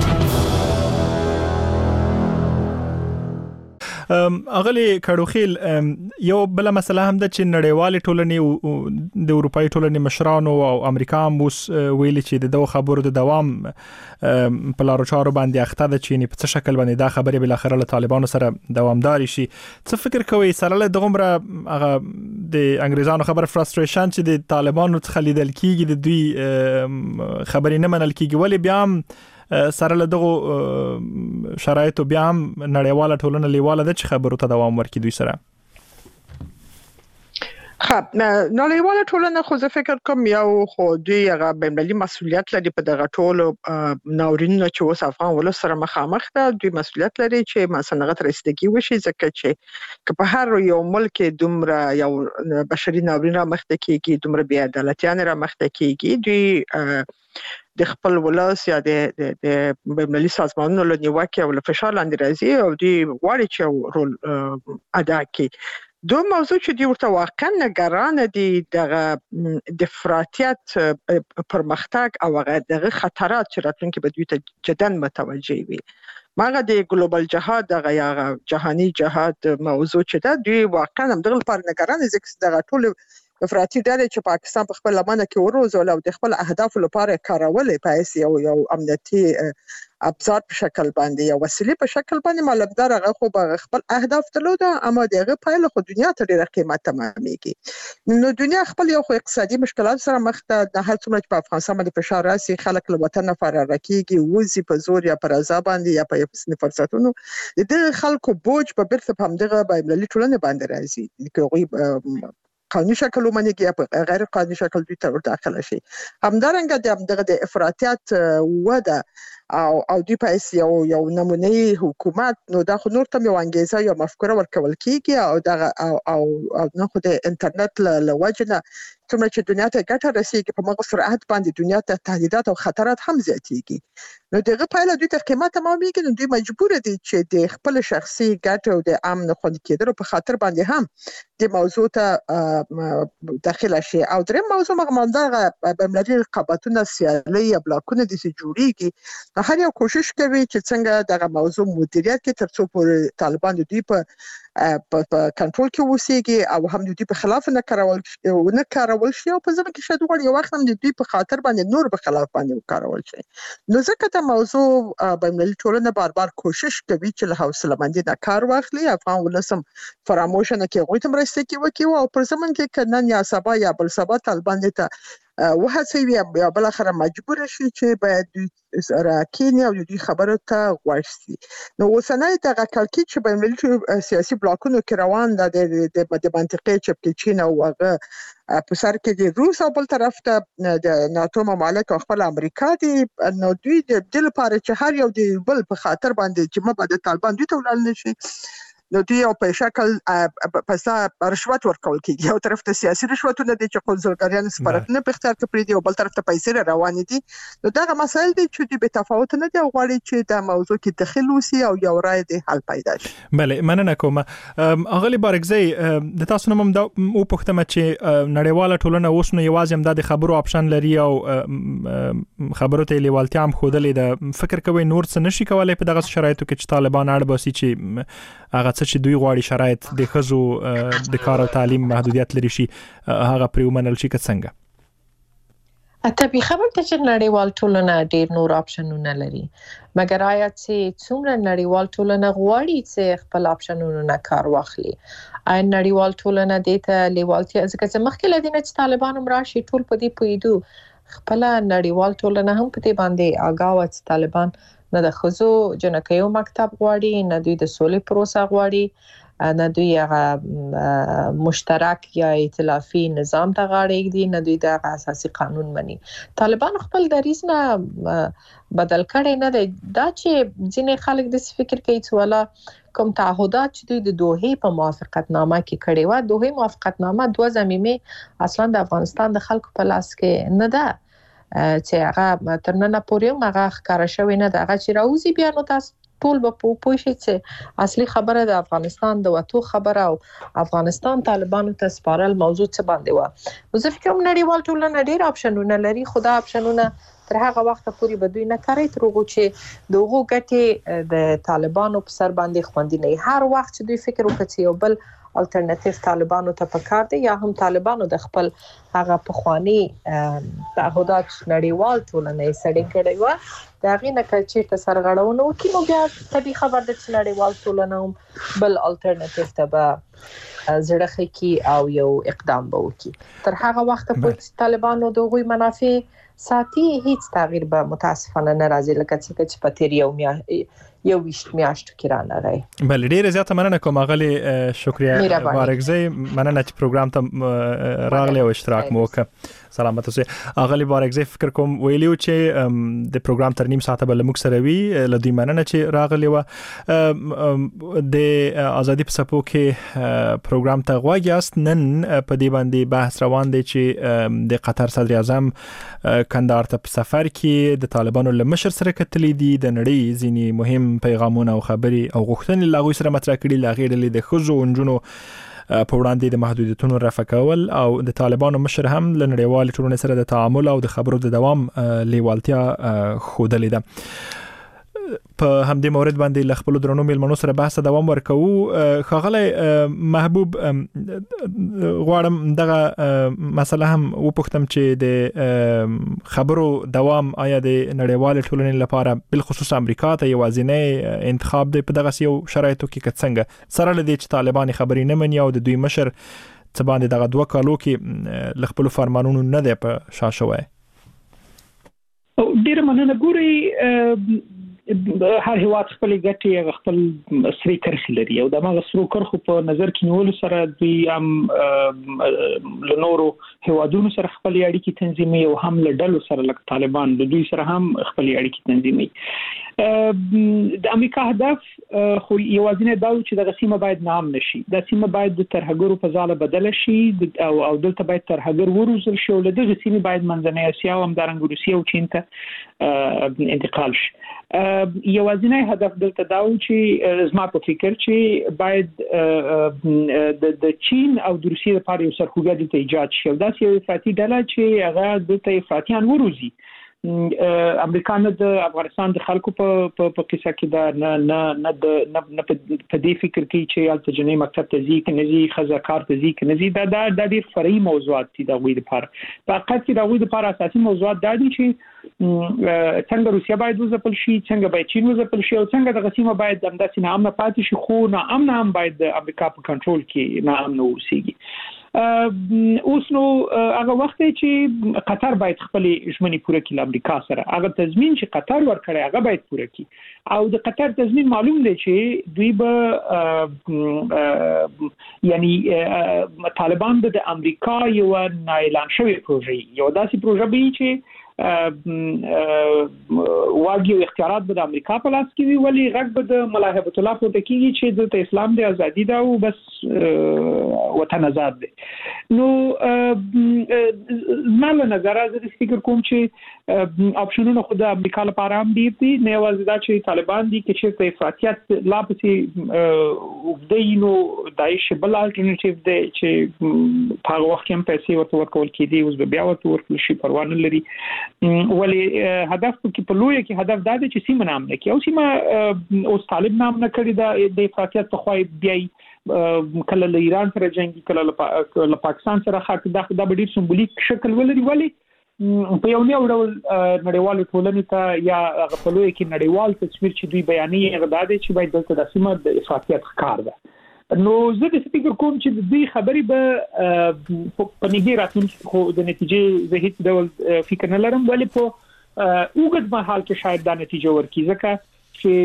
اغلی کډوخیل یو بل مسله هم د چې نړیوال ټولنې د اروپאי ټولنې مشرانو او امریکا هم اوس ویلي چې د دوه خبرو د دوام په لارو چارو باندې اخته ده چې په څه شکل باندې دا خبرې بل اخر له طالبانو سره دوامدار شي. څه فکر کوي سره له دغه هغه د انګریزانو خبر فرستریشن چې د طالبانو څخه لیدل کیږي د دوی خبرې نه منل کیږي ولی بیا هم سره له دغه شرایطو بیا هم نړیواله ټولنه لیواله ده چې خبرو ته دوام ورکړي دوی سره. خب نړیواله ټولنه خو زه فکر کوم یو خو دوی هغه بین‌المللي مسؤلیت لري په دغه ټولو ناورینونو چې اوس افغان ولس سره مخامخ ده. دوی مسؤلیت لري چې مثلا هغه رسیدګي وشي ځکه چې په هر یو ملک دومره یو بشري ناورین را مخته کیږي دومره بې عدالتیان را مخته کیږي. دوی د خپل ولس یا د د بین‌المللي سازمانونو له نیوکې او له فشار لاندې راځي او دوی غواړي چې رول ادا کړي. دو موضوع چې دی ورته واقعا نگران دي دغه د افراطیت پرمختګ او هغه دغه خطرات چې راتلونکي به دوی ته جدن متوجه وي. ماغه د ګلوبال جهاد دغه یا جهانی جهاد موضوع چې دا دوی واقعا هم دغه پر نگران دي ځکه دغه ټول افراطي ډلې چې پاکستان په خپل لمنه کې وروزول او د خپل اهداف لپاره کارولې پایس یو یو امنیتي ابزار په شکل باندې یا وسیله په شکل باندې مالکدار هغه خو به خپل اهداف درلود اما دغه پایله خو دنیا ته ډیره قیمت تمامېږي. نو دنیا خپل یو خو اقتصادي مشکلات سره مخ ده نه هر څومره چې په افغانستان باندې فشار راسي خلک له وطن فرار کیږي وزي په زور یا پر عذاب باندې یا په یو فرصتونو د خلکو بوج په بیرته په همدغه بین‌المللي ټولنه باندې راځي چې قانوني شکل ومني یا غیر قانوني شکل دوی ته داخله شي. همدارنګه د همدغه د افراطیت وده او او دوی په یو یو نمونهي حکومت نو دا خو نور ته یو انګیزه یا مفکوره ورکول کیږي او دا او او, او نو خو د انټرنیټ له وجنه څومره چې دنیا ته ګټه رسیږي په مغه سرعت باندې دنیا ته تهدیدات او خطرات هم زیاتېږي نو دغه پایله دوی تر قیمته مامېږي نو دوی مجبور دي چې د خپل شخصي ګټو د امن خوندي کېدلو په خاطر باندې هم د موضوع ته داخله شي او دریم موضوع مغمندغه بملري رقابتونه سیالي یا بلاکونه د جوړیږي هر یو کوشش کوي چې څنګه دغه موضوع مدیریت کې ترڅو پورې طالبان دوی په په کنټرول کې وسیږي او هم دوی په خلاف نه کارول نه کارول شي او په ځکه کې شاید وړي وخت هم دوی په خاطر باندې نور په خلاف باندې وکارول شي نو ځکه دا موضوع بینالمللي ټولنه بار بار کوشش کوي چې له حوصله مندي د کار واخلي افغان ولسم فراموش نه کوي غوښتم مرسته کوي او پر زمون کې کنن یا سبا یا بل سبا طالبان ته وهڅوي یا بل اخر مجبور شي چې باید راکینه او دوی خبره ته غوښتي نو وسنۍ د غکلکی چې بینالمللي سیاسي بلاکونو کې روان د د منطقې چې چین او هغه په سر کې د روس او بل طرف ته د ناتو ممالک او خپل امریکا دي نو دوی د دل لپاره چې هر یو دی بل په خاطر باندې چې مبه د طالبان دوی ته ولل نشي نو دوی او په شکل پسا رشوت ورکول کیږي یو طرف ته سیاسي رشوتونه دي چې قونسلګریان سفارتونه په اختیار کې پریدي او بل طرف ته پیسې روان دي نو دا مسایل دي چې د تفاوت نه دي غواړي چې د موضوع کې دخل وسی او یو رائے د حل پیدا شي بله مننه کوم اغلی بارکزی د تاسو نوم د او پختمه چې نړیواله ټولنه اوس نو یوازې هم د خبرو آپشن لري او خبرو ته لیوالتیا هم خودلې د فکر کوي نور څه نشي کولای په دغه شرایطو کې چې طالبان اړ باسي چې هغه چې دوی غواړي شرایط د خزو د کار او تعلیم محدودیت لري شي هغه پریومنل شي کڅنګه اته به خبر ته چې نړیوال ټولنه ډیر نور آپشنونه لري مګر آیا چې څومره نړیوال ټولنه غواړي چې خپل آپشنونه نه کار واخلي آیا نړیوال ټولنه د ته لیوالتیا ځکه چې مخکې لدینه چې طالبان هم راشي ټول په دې پویدو خپل نړیوال ټولنه هم په دې باندې آگاه و چې طالبان نه د خزو جنکیو مکتب غواړي نه دوی د سولې پروسه غواړي نه دوی هغه مشترک یا ائتلافي نظام ته غاړه ایږدي نه دوی د اساسي قانون مني طالبان خپل دریځ نه بدل کړي نه دی دا چې ځینې خلک د فکر کوي چې والا کوم تعهدات چې دوی د دوحې په موافقتنامه کې کړي و دوحې موافقتنامه دوه ضمیمه اصلا د افغانستان د خلکو په لاس کې نه ده چې هغه ترنه پورې هغه ښکارا شوی نه ده هغه چې راوځي بیا نو تاسو ټول به پوه شئ چې اصلي خبره د افغانستان د وټو خبره او افغانستان طالبانو ته سپارل موضوع څه باندې و نو زه فکر کوم نړیوال ټولنه ډیر آپشنونه لري خدا آپشنونه تر هغه وخت پورې به دوی نه کوي تر هغه چې دغه ګټي د طالبانو په سر باندې خوندي نه هر وخت چې دوی فکر وکړي یو بل الټرنیټیو طالبانو ته پکار دي یا هم طالبانو د خپل هغه پخوانی تعهدات نړیوال ټولنه سړي کړي و دا غینه چې ته سرغړونه وکړي نو بیا طبي خبر د نړیوال ټولنه بل الټرنیټیو ته به زړه کی او یو اقدام به وکړي تر هغه وخت پورې طالبانو دغه منافع ساتي هیڅ تغییر به متاسفانه ناراضي لکه چې په تیر یو میا یو وشت میاشتو کې رانه راي بل ډیره زیاته مننه کوم غلي شکریا بارکزی مننه چې پروګرام ته راغلی او اشتراک مو وکړ سلامت اوسه غلي بارکزی فکر کوم ویلیو چې د پروګرام تر نیم ساعته بل موږ سره وی لدی مننه چې راغلی و د ازادي په سپو کې پروګرام ته غواګیاست نن په دې باندې بحث روان دی چې د قطر صدر اعظم کندهار ته په سفر کې د طالبانو له مشر سره کتلې دي د نړۍ ځینی مهم پیغامونه او خبري او غوښتنې لاغوي سره مطرح کړي لاغې ډلې د خزو انجونو په وړاندې د محدودیتونو رفع کول او د طالبانو مشر هم له نړیوال ټولنې سره د تعامل او د خبرو د دوام لیوالتیا خوده ده په همدې مورد باندې ل خپل درنو میلمنو سره بحث دوام ورکوو خغلی محبوب غواړم دغه مسله هم وپوښتم چې د خبرو دوام آیا د نړیوال ټولنې لپاره بل خصوص امریکا ته یوازینی انتخاب دی په دغه یو شرایطو کې څنګه سره لدی چې طالبان خبرې نه مني او د دوی مشر څه باندې دغه دوه کالو کې ل خپل فرمانونو نه دی په شاشوي ډیر مننه ګوري هر هیواد خپل ګټې خپل سری کرخ لري او د ما سرو کرخ په نظر کې نیول سره دوی هم لنورو هیوادونو سره خپل اړیکې تنظیمي او هم له ډلو سره لکه طالبان د دوی سره هم خپل اړیکې تنظیمي. د امریکا هدف خو یوازینی دا چې د سیمه باید نام نشي، د سیمه باید د ترهګرو په ځاله بدل شي او او دلته باید ترهګر وروزل شي او له دغه سیمه باید منځنۍ اسیا او همدارنګه روسیه او چین ته انتقال شي. یوازینی هدف دلته دا و چې زما په فکر چې باید د چین او د روسیې لپاره یو سرخوږی دلته ایجاد شي او داسې یو افراطي ډله چې هغه دلته افراطیان وروزي. امریکا نه د افغانستان د خلکو په په قصه کې دا نه نه نه د نه په دې فکر کې چې الته جنې مکتب ته ځي کې نه ځي خزه کار ته ځي کې نه ځي دا د ډېر فرعي موضوعات دي د غوي لپاره. په حقیقت کې د غوي لپاره اساسي موضوعات دا دي چې څنګه روسیا باید وځپل شي، څنګه باید چین وځپل شي او څنګه د غسیمه باید همداسې نه امن پاتې شي، خو نه امن هم باید د امریکا په کنټرول کې نه امن اوسېږي. اوس نو هغه وخت چې قطر باید خپل ژمنې پوره کړي له امریکا سره، هغه تضمین چې قطر ورکړي هغه باید پوره کړي او د قطر تضمین معلوم دی چې دوی به یعنی طالبان به د امریکا یو نه اعلان شوی پروژه یو داسې پروژه به چې واګي اختیارات به د امریکا په لاس کې وي، ولی غږ به د ملاحبت الله په تکیږي چې د اسلام د ازادي دا او بس وطن آزاد دی. نو زموږ نظر از فکر کوم چې اپشنونه خو د امریکا لپاره هم دي نه یوازې دا چې طالبان دي کې چې افراطیت لا پسې وګدینو داعش بل الټرنیټیو دی چې په وخت کې هم پیسې ورته ورکول کېدي اوس بیا ورته ورکول شي پروا نه لري. ولی هدف کې په لوی کې هدف دا دی چې سیمه نام نه کې او سیمه اوس طالب نام نه کړی دا د افراطیت په خوای بیا کله له ایران سره جنگي کله له پاکستان سره خاط دا د ډیر سمبولیک شکل ولري، ولی په یو نه ډول نړیوال ټولنې ته یا په لوی کې نړیوال تصویر چې دوی بیانې غدا دي چې باید دلته د سیمه د افراطیت ښکار ده. نو زه د فکر کوم چې د دې خبرې به په نږدې راتلونکي خو د نتیجې زه هیڅ ډول فکر نه لرم، ولی په اوږد مهال کې شاید دا نتیجه ورکړي ځکه چې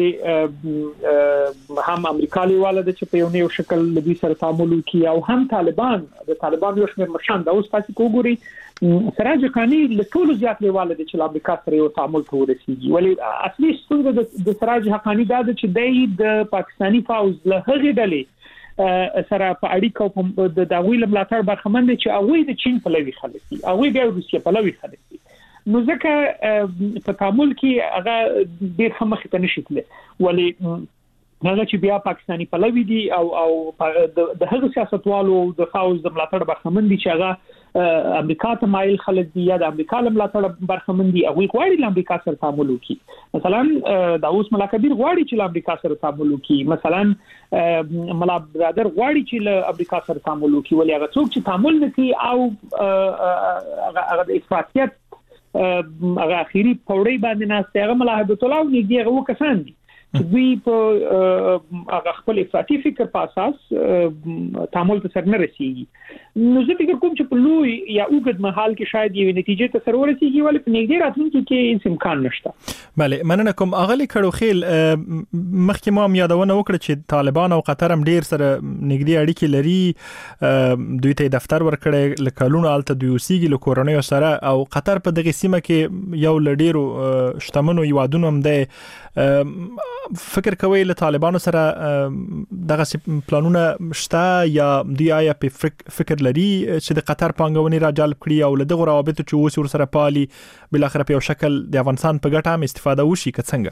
هم امریکا لیواله ده چې په یو نه یو شکل د دوی سره تعامل وکړي او هم طالبان د طالبان یو شمېر مشران دا اوس تاسو وګورئ سراج حقانی له ټولو زیات لیواله ده چې امریکا سره یو تعامل ته ورسیږي، ولی اصلي ستونزه د سراج حقانی دا ده چې د پاکستانی فوز له هغې ډلې سره په اړیکو د داوی لملاتړ برخمن دي چې هغه د چین په لوي خلک دي، هغه بیا روسیه په لوي خلک دي. نو ځکه په تعامل کې هغه ډېر هم مخ ته نشي تللی، ولی هغه چې بیا پاکستانی پلوي دي او او د هغه سیاستوالو د فوز د ملاتړ برخمن دي چې هغه امریکا ته مایل خلک دي یا د امریکا ملاتړ برخمن دي، هغه غواړي له امریکا سره تعامل وکړي. مثلا داوود ملا کبیر غواړي چې له امریکا سره تعامل وکړي، مثلا ملا برادر غواړي چې له امریکا سره تعامل وکړي، ولی هغه څوک چې تعامل نکړي او هغه د افراطیت هغه اخیری پوړی باندې ناست هغه ملاحبت الله او نږدې هغه کسان دي چې دوی په هغه خپل افراطي فکر په اساس تعامل ته سر نه رسیږي. نو زه فکر کوم چې په لوی یا اوږد مهال کې شاید یو نتیجه ته سر ورسیږي، ولی په نږدې راتلونکي کې هیڅ امکان نشته. بله مننه کوم اغلی کړوخیل مخکې مو هم یادونه وکړه چې طالبان او قطر هم ډیر سره نږدې اړیکې لري، دوی ته دفتر ورکړي لکالونه الته دوی اوسېږي له کورنۍ سره او قطر په دغه سیمه کې یو لډیرو شتمنو یوادونو هم دی. فکر کوي له طالبانو سره دغه پلانونه شته یا دوی آیا په فکر لري چې د قطر پانګونې را جلب کړي او له دغه روابطو چې اوس ور سره پالي بل اخر په یو شکل د افغانستان په ګټه هم استفاده وشي که څنګه؟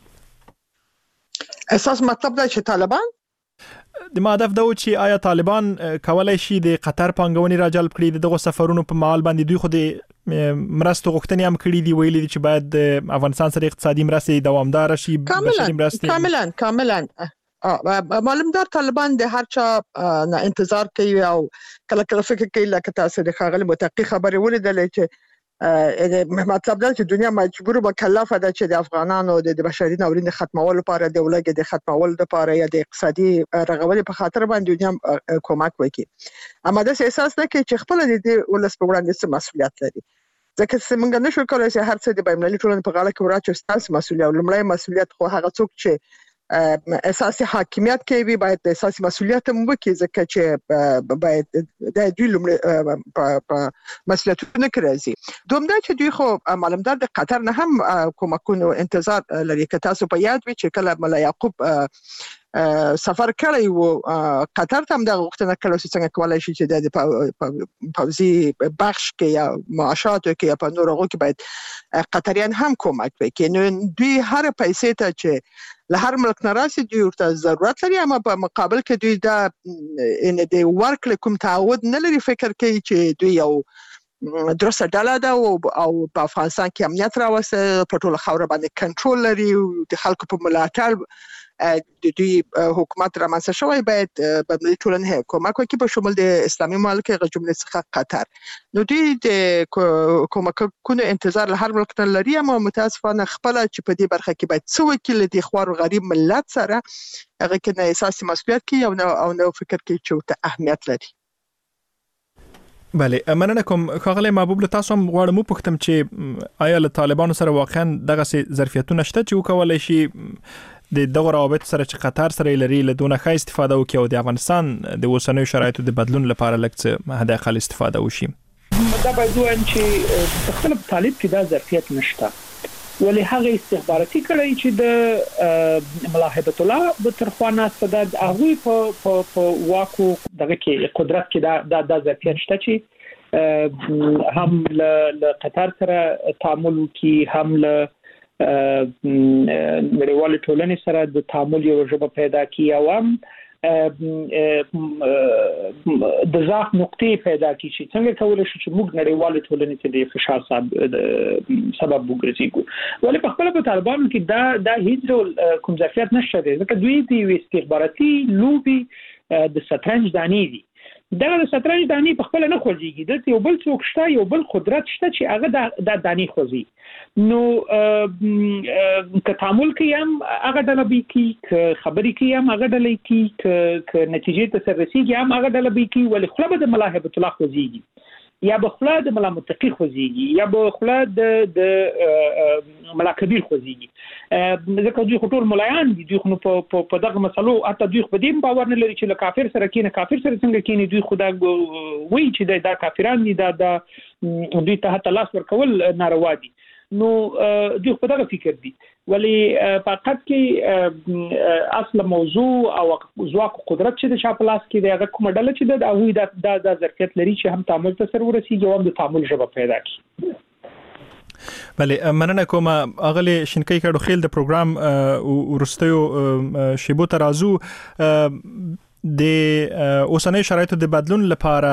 اساس مطلب دا چې طالبان د ما هدف دا و چې آیا طالبان کولای شي د قطر پانګونې را جلب کړي دغه سفرونو په مال باندې دوی خو د مرستو غوښتنې هم کړي دي، ویلي دي چې باید د افغانستان سره اقتصادي مرستې دوامدار شي، بشري مرستې کاملا کاملا معلومدار طالبان د هر چا نه انتظار کوي او کله کله فکر کوي لکه تاسو د خاغلی متقی خبرې ولیدلې چې مطلب دا چې دنیا مجبور مکلفه ده چې د افغانانو د بشري ناورین ختمولو لپاره د ولګي د ختمولو لپاره یا د اقتصادي رغولو په خاطر باندې دنیا کومک وکړي. اما دا احساس ده چې خپل د ولس په وړاندې څه مسؤلیت لري. ځکه چې موږ نشو کولای چې هر څه د بین‌المللي ټولنې په غاړه کې وراچو ستاسو مسؤلیت لومړی مسؤلیت خو هغه څوک چې اساسي حاکمیت کوي باید د اساسي مسؤلیت هم وکړي ځکه چې باید د دوی لومړی په مسؤلیتونه کوي دوم دا چې دوی خو معلومدار د قطر نه هم کومکونو انتظار لري که تاسو په یاد وي چې کله ملا یعقوب سفر کړی وو قطر ته هم د غوښتنه کړې چې څنګه کولای شي چې د پوځي بخش کې یا معاشاتو کې یا په نورو کې باید قطریان هم کومک وکړي نو دوی هر پیسې ته چې له هر ملک نه راسي دوی ورته ضرورت لري اما په مقابل کې دوی دا ان د ورکل کوم تعهد نه لري فکر کوي چې دوی یو درسته ډله ده او په افغانستان کې امنیت راوسته په ټول خاور باندې کنټرول لري د خلکو په ملاتړ د دوی حکومت رامنځته شوی باید په ملي ټولنې کومک وکړي په شمول د اسلامي مملکت غ جملې څخه قطر نو دوی د کومکونو انتظار له هر ملک نه لري اما متاسفانه خپل چې په دې برخه کې باید څو وکیل د خوار غریب ملت سره هغه کې نه اساسي مسؤلیت کوي او او نو فکر کوي چې ته اهمیت لري بله مننه کوم خاغلی محبوب له تاسو هم غواړم وپوښتم چې آیا له طالبانو سره واقعا دغه ظرفیتونه شته چې وکولای شي د دغه روابط سره چې قطر سره لري له دونه ښه استفاده وکړي او د افغانستان د اوسنیو شرایطو د بدلون لپاره لږ څه حد اقل استفاده وشي دا باید ووایم چې په خپل طالب کې دا ظرفیت نشته ولې هغه استخباراتي کړی چې د ملاحبت الله د ترخوانه صدد هغه په په واکو دغه کې قدرت کې دا د ظرفیت شته چې هم له قطر سره تعامل کوي هم له نړیوال ټولنې سره د تعامل یو ژبه پیدا کی او هم د ځاخ نقطې پیدا کی چې څنګه کولای شي چې موږ نړیوال ټولنې ته د فشار سبب وګرځو ولې په خپل په طالبانو کې دا د هیڅ کوم ظرفیت نشته ځکه دوی د استخباراتي لوبي د شطرنج دانی دي دا د شطرنج دانی په خپل نه خوځيږي د یو بل څوک شته یو بل قدرت شته چې هغه د دانی خوځي نو که تعامل کې هم هغه د لبي کې خبري کې هم هغه د لکی ک نتیجې ته رسیدي هم هغه د لبي کې ولې خپل د ملاحبت الله خوځيږي یا بخلا د ملا متقی خوځيږي یا بخلا د د ملا کبیر خوځيږي ځکه دوی ټول ملایان دي دوی خو په دغه مسلو اته دوی په دې باور نه لري چې له کافر سره کینه کافر سره څنګه کینه دوی خدا وایي چې دا کافران دي دا د دوی ته حتی لاس ورکول ناروا دي نو دوی په دغه فکر دي ولی فقط کې اصل موضوع او ځواک قدرت چې د شاپلاس کې د هغه کومه ډله چې د هغه د د ظرفیت لري چې هم تعامل ته سره ورسیږي او د تعامل ژبه پیدا کړي بله مننه کوم اغلی شینکی کډو خیل د پروګرام ورستیو شیبو ترازو د اوسنۍ شرایطو د بدلون لپاره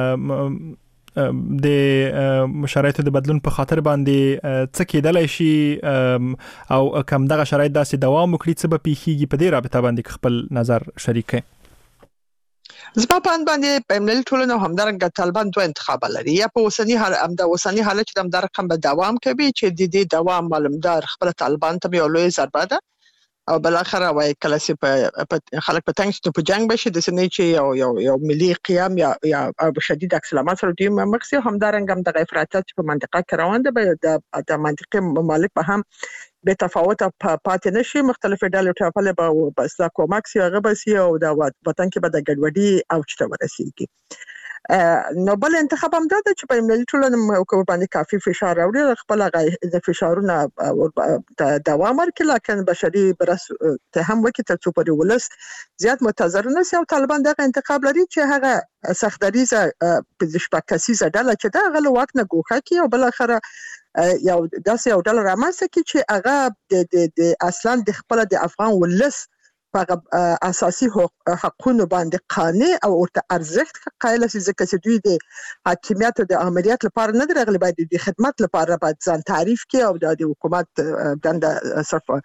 د شرایطو د بدلون په خاطر باندې څه کېدلای شي او کوم دغه شرایط داسې دوام وکړي څه به پیښیږي په دې رابطه باندې خپل نظر شریک کړئ زما په اند باندې په ملي ټولنو همدارنګه طالبان دوه انتخاب لري یا په اوسنی حال هم د اوسنی حالت چې د رقم به دوام کوي چې د دې دوام معلومدار خپل طالبان ته یو لوی ضربه ده او بل اخر وای کله چې په خلک په تنګ په جنگ بشي د سنې چې یو یو یو ملي قیام یا یا شدید عکس العمل سره دوی مخسي همدارنګه هم د افراطات په منطقه کې روان ده د منطقه ممالک په هم به تفاوت پاتې نشي مختلفه ډلې ټاپل به بس دا کومکس یا غبسي او د وطن کې به د ګډوډي او چته ورسیږي نو بل انتخاب هم ده چې په ملي ټولنو کو باندې کافي فشار راوړي خپل د فشارونه دوام ورکړي لکه بشري برس ته هم وکړي تر څو پر ولس زیات متضرر نشي او طالبان دغه انتخاب لري چې هغه سختدریزه په شپکاسیزه ډله چې دا غل وخت نه ګوخه کی او بل اخره یو داسې یو ډله رامنځته کی چې هغه د د اصلا د خپل د افغان ولس په اساسي حقوقو باندې قانوني او ورته ارزښت قایل شي ځکه چې دوی د حاکمیت او د امریت لپاره نه درغلي باید د خدمت لپاره باید ځان تعریف کړي او د حکومت دنده صرف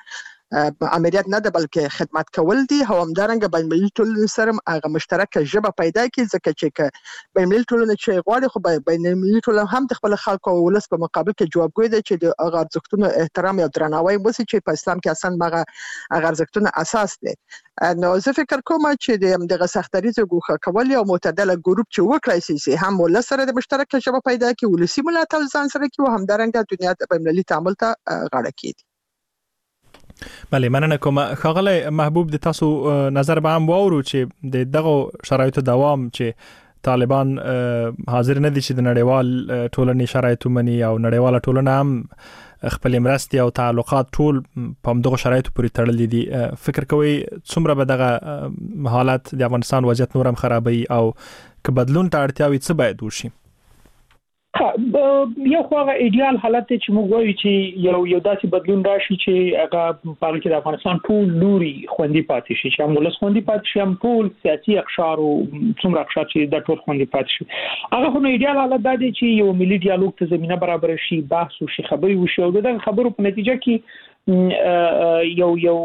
امریت نه د بلکې خدمت کول دي او همدارنګه بین المللي ټولنې سره هغه مشترکه ژبه پیدا کړي ځکه چې بین المللي ټولنه چې غواړي خو بین المللي ټولنه هم د خپل خلکو او ولس په مقابل کې جوابګوی دي چې د هغه ارزښتونو احترام او درناوی وشي چې په اسلام کې اصلا هغه هغه ارزښتونه اساس دي. نو زه فکر کوم چې دغه سختریزه ګوښه کول او معتدله ګروپ چې وکړای شي هم ولس سره د مشترکه ژبه پیدا کړي ولسی ملاتړ ځان سره کوي او همدارنګه دنیا ته بین المللي تعامل ته غاړه کړي. بله مننه کوم. ښاغلی محبوب د تاسو نظر به هم واورو چې د دغه شرایطو دوام چې طالبان حاضر نه دي چې د نړیوال ټولنې شرایط ومني او نړیواله ټولنه هم خپل مرستې او تعلقات ټول په همدغه شرایطو پورې تړلي دي. فکر کوئ څومره به دغه حالت د افغانستان وضعیت نور هم خرابوي او که بدلون ته اړتیا وي څه باید وشي؟ یو خو هغه ایډیال حالت چې موږ وایو چې یو یو داسې بدلون راشي چې هغه په کې د افغانستان ټول لوري خوندي پاتې شي چې هم ولس خوندي پاتې شي هم ټول سیاسي اقشار او څومره اقشار چې د ټول خوندي پاتې شي. هغه خو ایډیال حالت دی چې یو ملي ډیالوګ ته زمينه برابر شي، بحث وشي، خبري وشي او د خبرو په نتیجه کې یو یو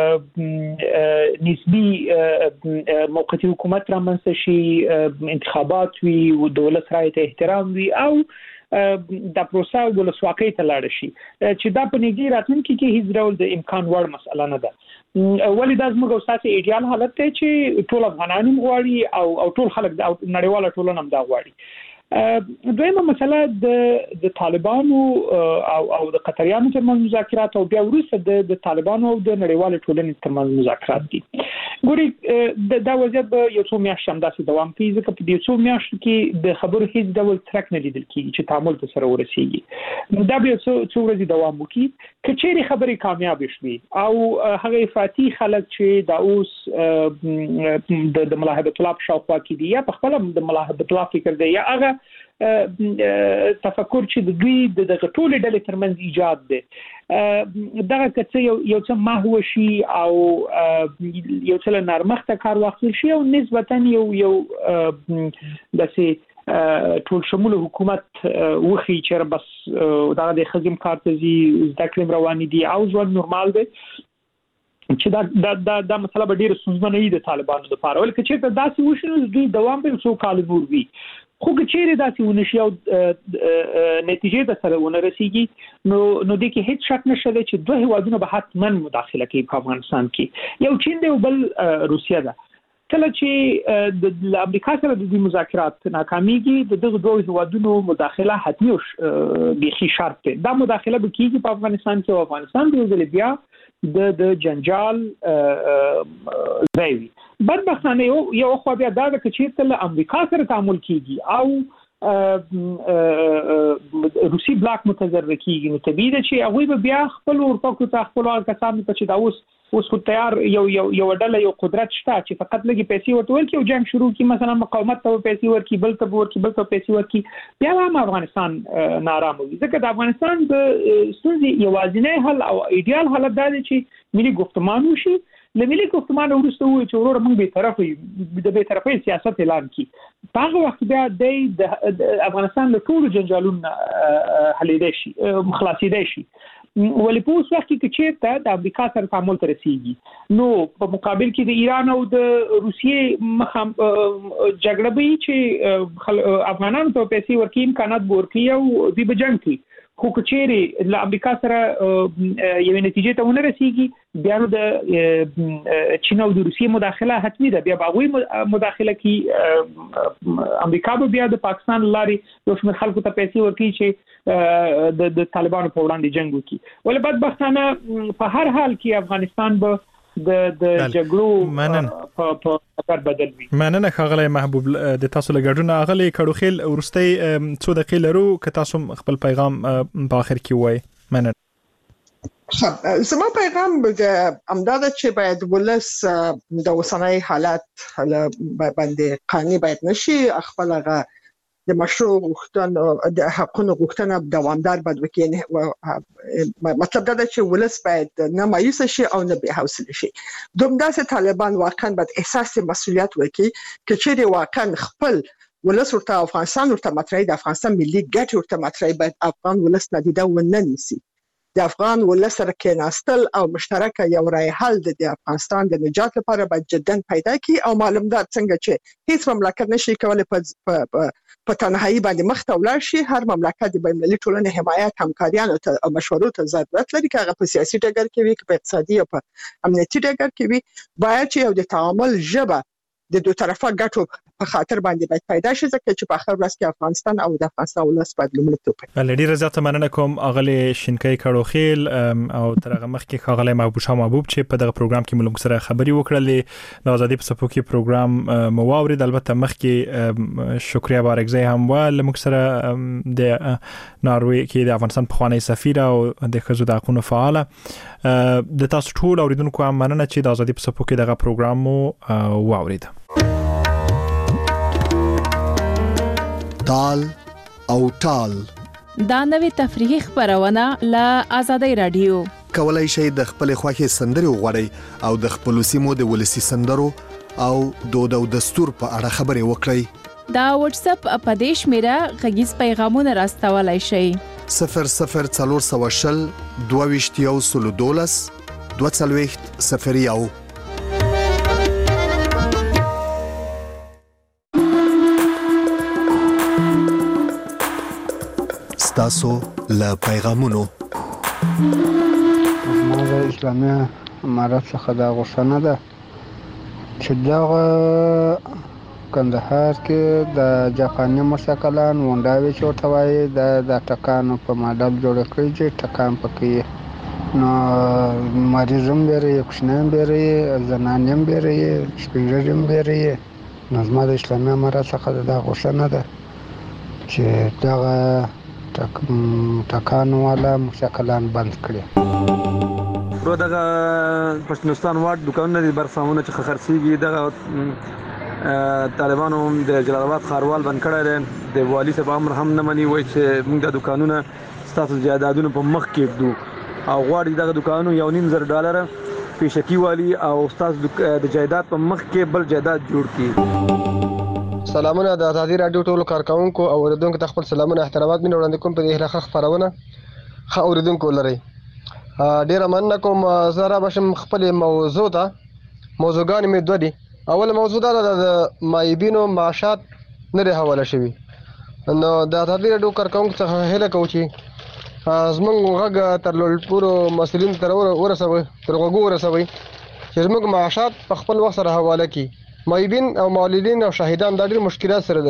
نسبی موقتی حکومت را منځ شي، انتخابات وي او د ولس رایې ته احترام وي او د پروسه ولسواکۍ ته لاړ شي چې دا په نږدې راتلونکي کې هیڅ ډول د امکان وړ مسله نه ده. ولې دا زموږ اساسي ایډیال حالت دی چې ټول افغانان غواړي او او ټول خلک د نړیواله ټولنه هم دا غواړي. دویمه مسله د د طالبانو او او د قطریانو ترمنځ مذاکرات او بیا وروسته د د طالبانو او د نړیوال ټولنې ترمنځ مذاکرات دي. ګوري دا وضعیت به یو څو میاشتې هم داسې دوام کوي ځکه په دې څو میاشتو کې د خبرو هیڅ ډول ترک نه لیدل کېږي چې تعامل ته سره ورسیږي. دا به څو څو ورځې دوام وکړي که چیرې خبرې کامیاب شي او هغه افراطي خلک چې دا اوس د د ملاحبت الله په شاوخوا کې دي یا په خپل د ملاحبت الله فکر دی یا هغه تفکر چې د دوی د ټولې ډلې ترمنځ ایجاد دی دغه کڅ یو یو څه محو شي او یو څه نرمخته کار واخیستل شي او نسبتا یو یو داسې ټول شمول حکومت وخی چې بس دغه د خزم کار ته زی زده کړم رواني دي او ژوند نورمال دی چې دا دا دا مسله به ډیره سوزمنه وي د طالبانو لپاره ولکه چې داسې وشنو دوی دوام به څو کال نور وي خو که چیرې داسې ونشي او نتیجې ته سره ونه رسیږي نو نو د کې هیڅ شک نشته چې دوه هیوادونه به حتما مداخله کوي په افغانستان کې یو چین دی او بل روسیه ده. کله چې د امریکا سره د دې مذاکرات ناکاميږي د دغه دوه هیوادونو مداخله حتمي او بيخي شرط ده. دا مداخله به کیږي په افغانستان کې او افغانستان د ځل بیا د د جنجال ځای بدبختانه یو یو خو بیا دا د چې تل امریکا سره تعامل کیږي او روسي بلاک متضرر کیږي نو طبیعي ده چې هغه به بیا خپل ورته کو خپل کسان ته چې دا اوس اوس خو تیار یو یو یو ډله یو قدرت شته چې فقط لګي پیسې ورته ورکړي او جنگ شروع کی مثلا مقاومت ته پیسې ورکړي بل ته ورکړي بل ته پیسې ورکړي بیا هم افغانستان نارام وي ځکه د افغانستان د ستونزې یوازینی حل او ایډیال حالت دا دی چې ملي ګفتمان وشي لملي ګفتمان ورسته وي چې ورور موږ به طرفي د به طرفي سیاست اعلان کړي په هغه وخت بیا د افغانستان له ټولو جنجالونو حلېدای شي خلاصېدای شي ولې په اوس وخت کې چې ته د امریکا سره تعامل تر رسیږي نو په مقابل کې د ایران او د روسیې مخ جګړه به چې افغانانو ته پیسې ورکړي امکانات ورکړي او دوی به جنگ کوي خو کچېری له امریکا سره یو نتیجې ته ونه رسیږي بیا نو د چین او د روسیې مداخله حتمي ده بیا باغوي مداخله کی امریکا به بیا د پاکستان لاري یو شمېر خلکو ته پیسې ورکړي چې د د طالبانو په وړاندې جنگ وکړي ولې بدبختانه په هر حال کې افغانستان به د د جګړو په اثر بدل وي. مننه ښاغلی محبوب د تاسو لګډونه اغلی کډوخیل ورستي څو دقیقې لرو که تاسو خپل پیغام په اخر کې وای. مننه. زما پیغام د امداد چې باید ولس د اوسنۍ حالت باندې قانوني باید نشي خپل هغه د مشروع غوښتنو د حقونو غوښتنه دوامدار باید وکړي مطلب دا چې ولس باید نه مایوس شي او نه بې حوصله شي دومداسې طالبان واقعا باید احساس مسؤلیت وکړي چې چیرې واقعا خپل ولس ورته افغانستان ورته مطرح د افغانستان ملي ګټې ورته مطرح باید افغان ولس نادیده ونه نیسي د افغان ولسره کېناستل او مشترک یو رای حل د افغانستان د نجات لپاره باید جداً پیدا کی او معلومدار څنګه چې هیڅ مملکت نشي کولای په په تنهایی باندې مخ ته ولاړ شي. هر مملکت د بین‌المللي ټولنې حمایت همکاریانو ته او مشورو ته ضرورت لري، که هغه په سیاسي ډګر کې وي، که په اقتصادي او په امنیتي ډګر کې وي. باید چې یو د تعامل ژبه د دوه طرفه ګټو په خاطر باندې باید پیدا شي، ځکه چې په اخر ورځ کې افغانستان او د افغانستان ولس باید لومړیتوب ولري. ډیره زیاته مننه کوم اغلی شینکای کړوخیل او ترغه مخ کې اغلی محبوب شاه محبوب چې په دغه پروګرام کې موږ سره خبري وکړلې. د ازادي په سپو کې پروګرام مواورید، البته مخ کې شکریا بارکزی هم ول موږ سره د ناروی کې د افغانستان پخوانی سفیر او د خزو د حقوقو فعال. د تاسو ټول اوریدونکو هم مننه چې د ازادي په سپو کې دغه پروګرام مو واورید. تال او ټال دا نوې تفریحي خبرونه له آزادۍ رادیو. کولای شئ د خپل خوښي سندري وغوړئ او د خپل سیمو د ولسی سندرو او دود او دستور په اړه خبري وکړئ. دا واتس اپ اپدیش میرا غږیز پیغامونه راستولای شئ. صفر صفر څلور سوه شل دوه ویشت یو سلو دولس دوه څلوېښت صفر یو. تاسو له پیغامونو ما د اسلامي امارت څخه دا غوښتنه ده چې دغه کندهار کې د جاپاني موسیقلان ونډاوي چې ورته وایي د ټکانو په ماډل جوړ کړی چې ټکان پکې نو مریض هم بیري، کوچنی هم بیري، زنان هم بیري، سپین ږیري هم بیري. نو زما د اسلامي امارت څخه دا غوښتنه ده چې دغه ټکانو والا موسیقلان بند کړي. رو دغه پښتونستان واټ دکانونه دي برسامونه چې خرڅيږي، دغه طالبانو د جلال آباد خاروال بند کړی دی. د والی صاحب امر هم نه مني، وایي چې موږ د دکانونه ستاسو جایدادونو په مخ کې دو او غواړي دغه دکانونو یو نیم زر ډالر پیشکی والی او ستاسو د جایداد په مخ کې بل جایداد جوړ کړي. سلامونه د ازادي رادیو ټولو کارکونکو او اوریدونکو ته خپل سلامونه احترامات مې وړاندې کوم په دې هغه خبرونه ښه اوریدونکو لري. ډیره مننه کوم. زه را بشم خپل موضوع ته. موضوعګان مې دوه دي. اول موضوع دا د مایبینو معاشات نه دی حواله شوي. نو د ازادي رادیو کارکونکو څخه هیله کوم چې زموږ غږ تر لوړپوړو مسؤلین تر ورسوي تر غوږو ورسوي چې زموږ معاشات په خپل وخت سره حواله کړي. مایبین او مولدین او شاهدان د ډېر مشکلات سره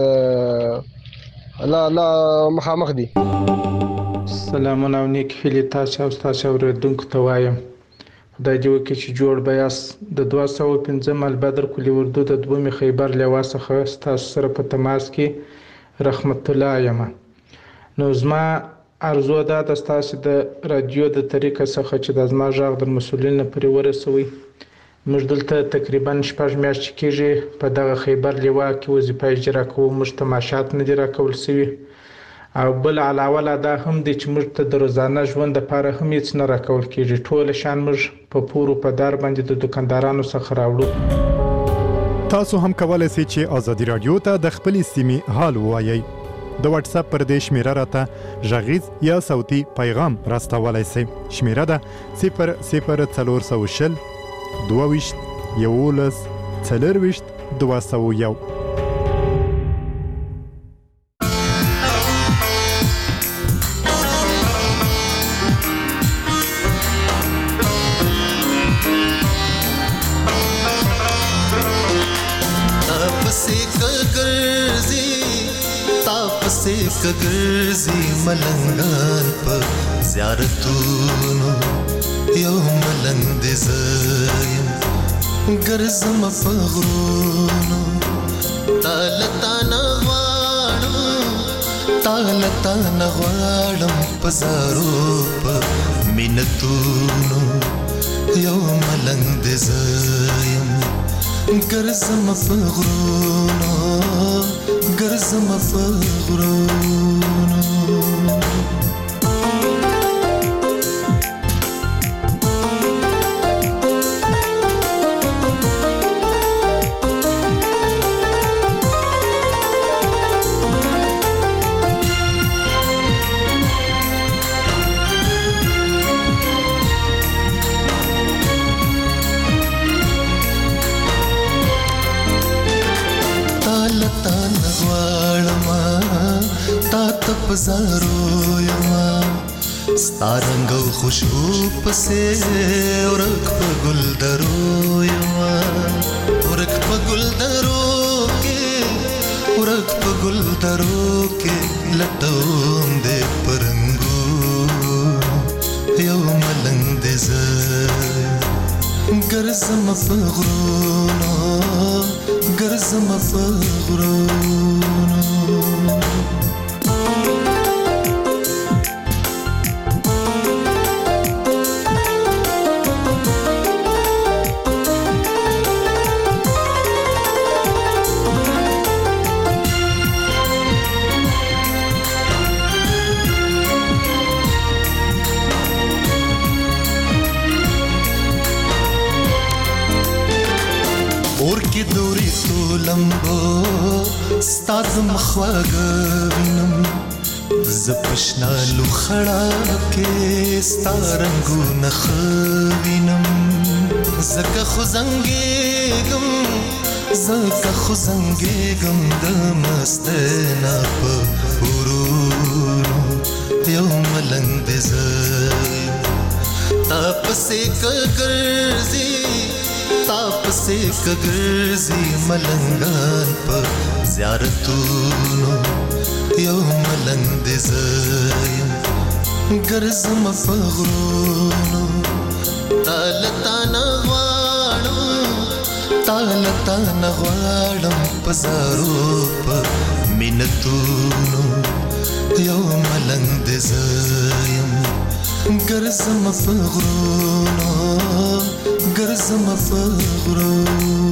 د لا لا مخامخ دي. سلامونه او نیک هیلې تاسو او تاسو اوریدونکو ته وایم. خدای دې وکړي چې جوړ بیاس د دوه سوه پنځم البدر کلی اردو د دومې خیبر لوا څخه تاسو سره په تماس کې رحمت الله یم. نو زما ارزو ده د تاسو د رادیو د طریقې څخه چې د زما ژغ د مسولینو پرې ورسوي. موږ دلته تقریبا شپږ میاشتې کېږي په دغه خیبر لوا کې وظیفه اجرا کوو. موږ ته معاشات نه دي راکول سوي او بل علاوه لا دا هم دي چې موږ ته د روزانه ژوند لپاره هم هیڅ نه راکول کېږي. ټول شان موږ په پورو په دار باندې د دکاندارانو څخه راوړو. تاسو هم کولای شئ چې ازادي رادیو ته د خپل سیمې حال ووایئ. د واتس اپ پر دې شمیره راته غږیز یا صوتي پیغام راستولای شئ. شمیره ده صفر صفر څلور سوه شل دوه ویشت یولس څلور ویشت دوه سوه یو. تاپسې کګرځي ملنګان په زیارتونو یو ملنګ دې زایم ګرځم په غرونو تالتا نغواړم تالتا نغواړم په زارو په مینتونو یو ملنګ دې زایم ګرځم په غرونو ګرځم په غرونو. پزارو یما ستارنګ او خوشبو پسې ورک په ګل درو یما ورک په ګل درو کې ورک په ګل درو کې لټوم دې پرنګو یو ملنګ دې ز ګرځم په غرونو ګرځم په غرونو لمبو ستاد مخواګم ز پښنالو خړا کې ستارنګو نخوینم زکه خزنګېګم زکه خزنګېګم د مستنا په ورونو یو ملنګ دې ز تاسو کګرځي تاسو کګرځي ملنګان په زیارتونو یو ملنګ دې زایم ګرځم په غرونو تالتا نغواړم تالتا نغواړم په زارو په مینتونو یو ملنګ دې زایم ګرځم په غرونو ګرځم په غرونو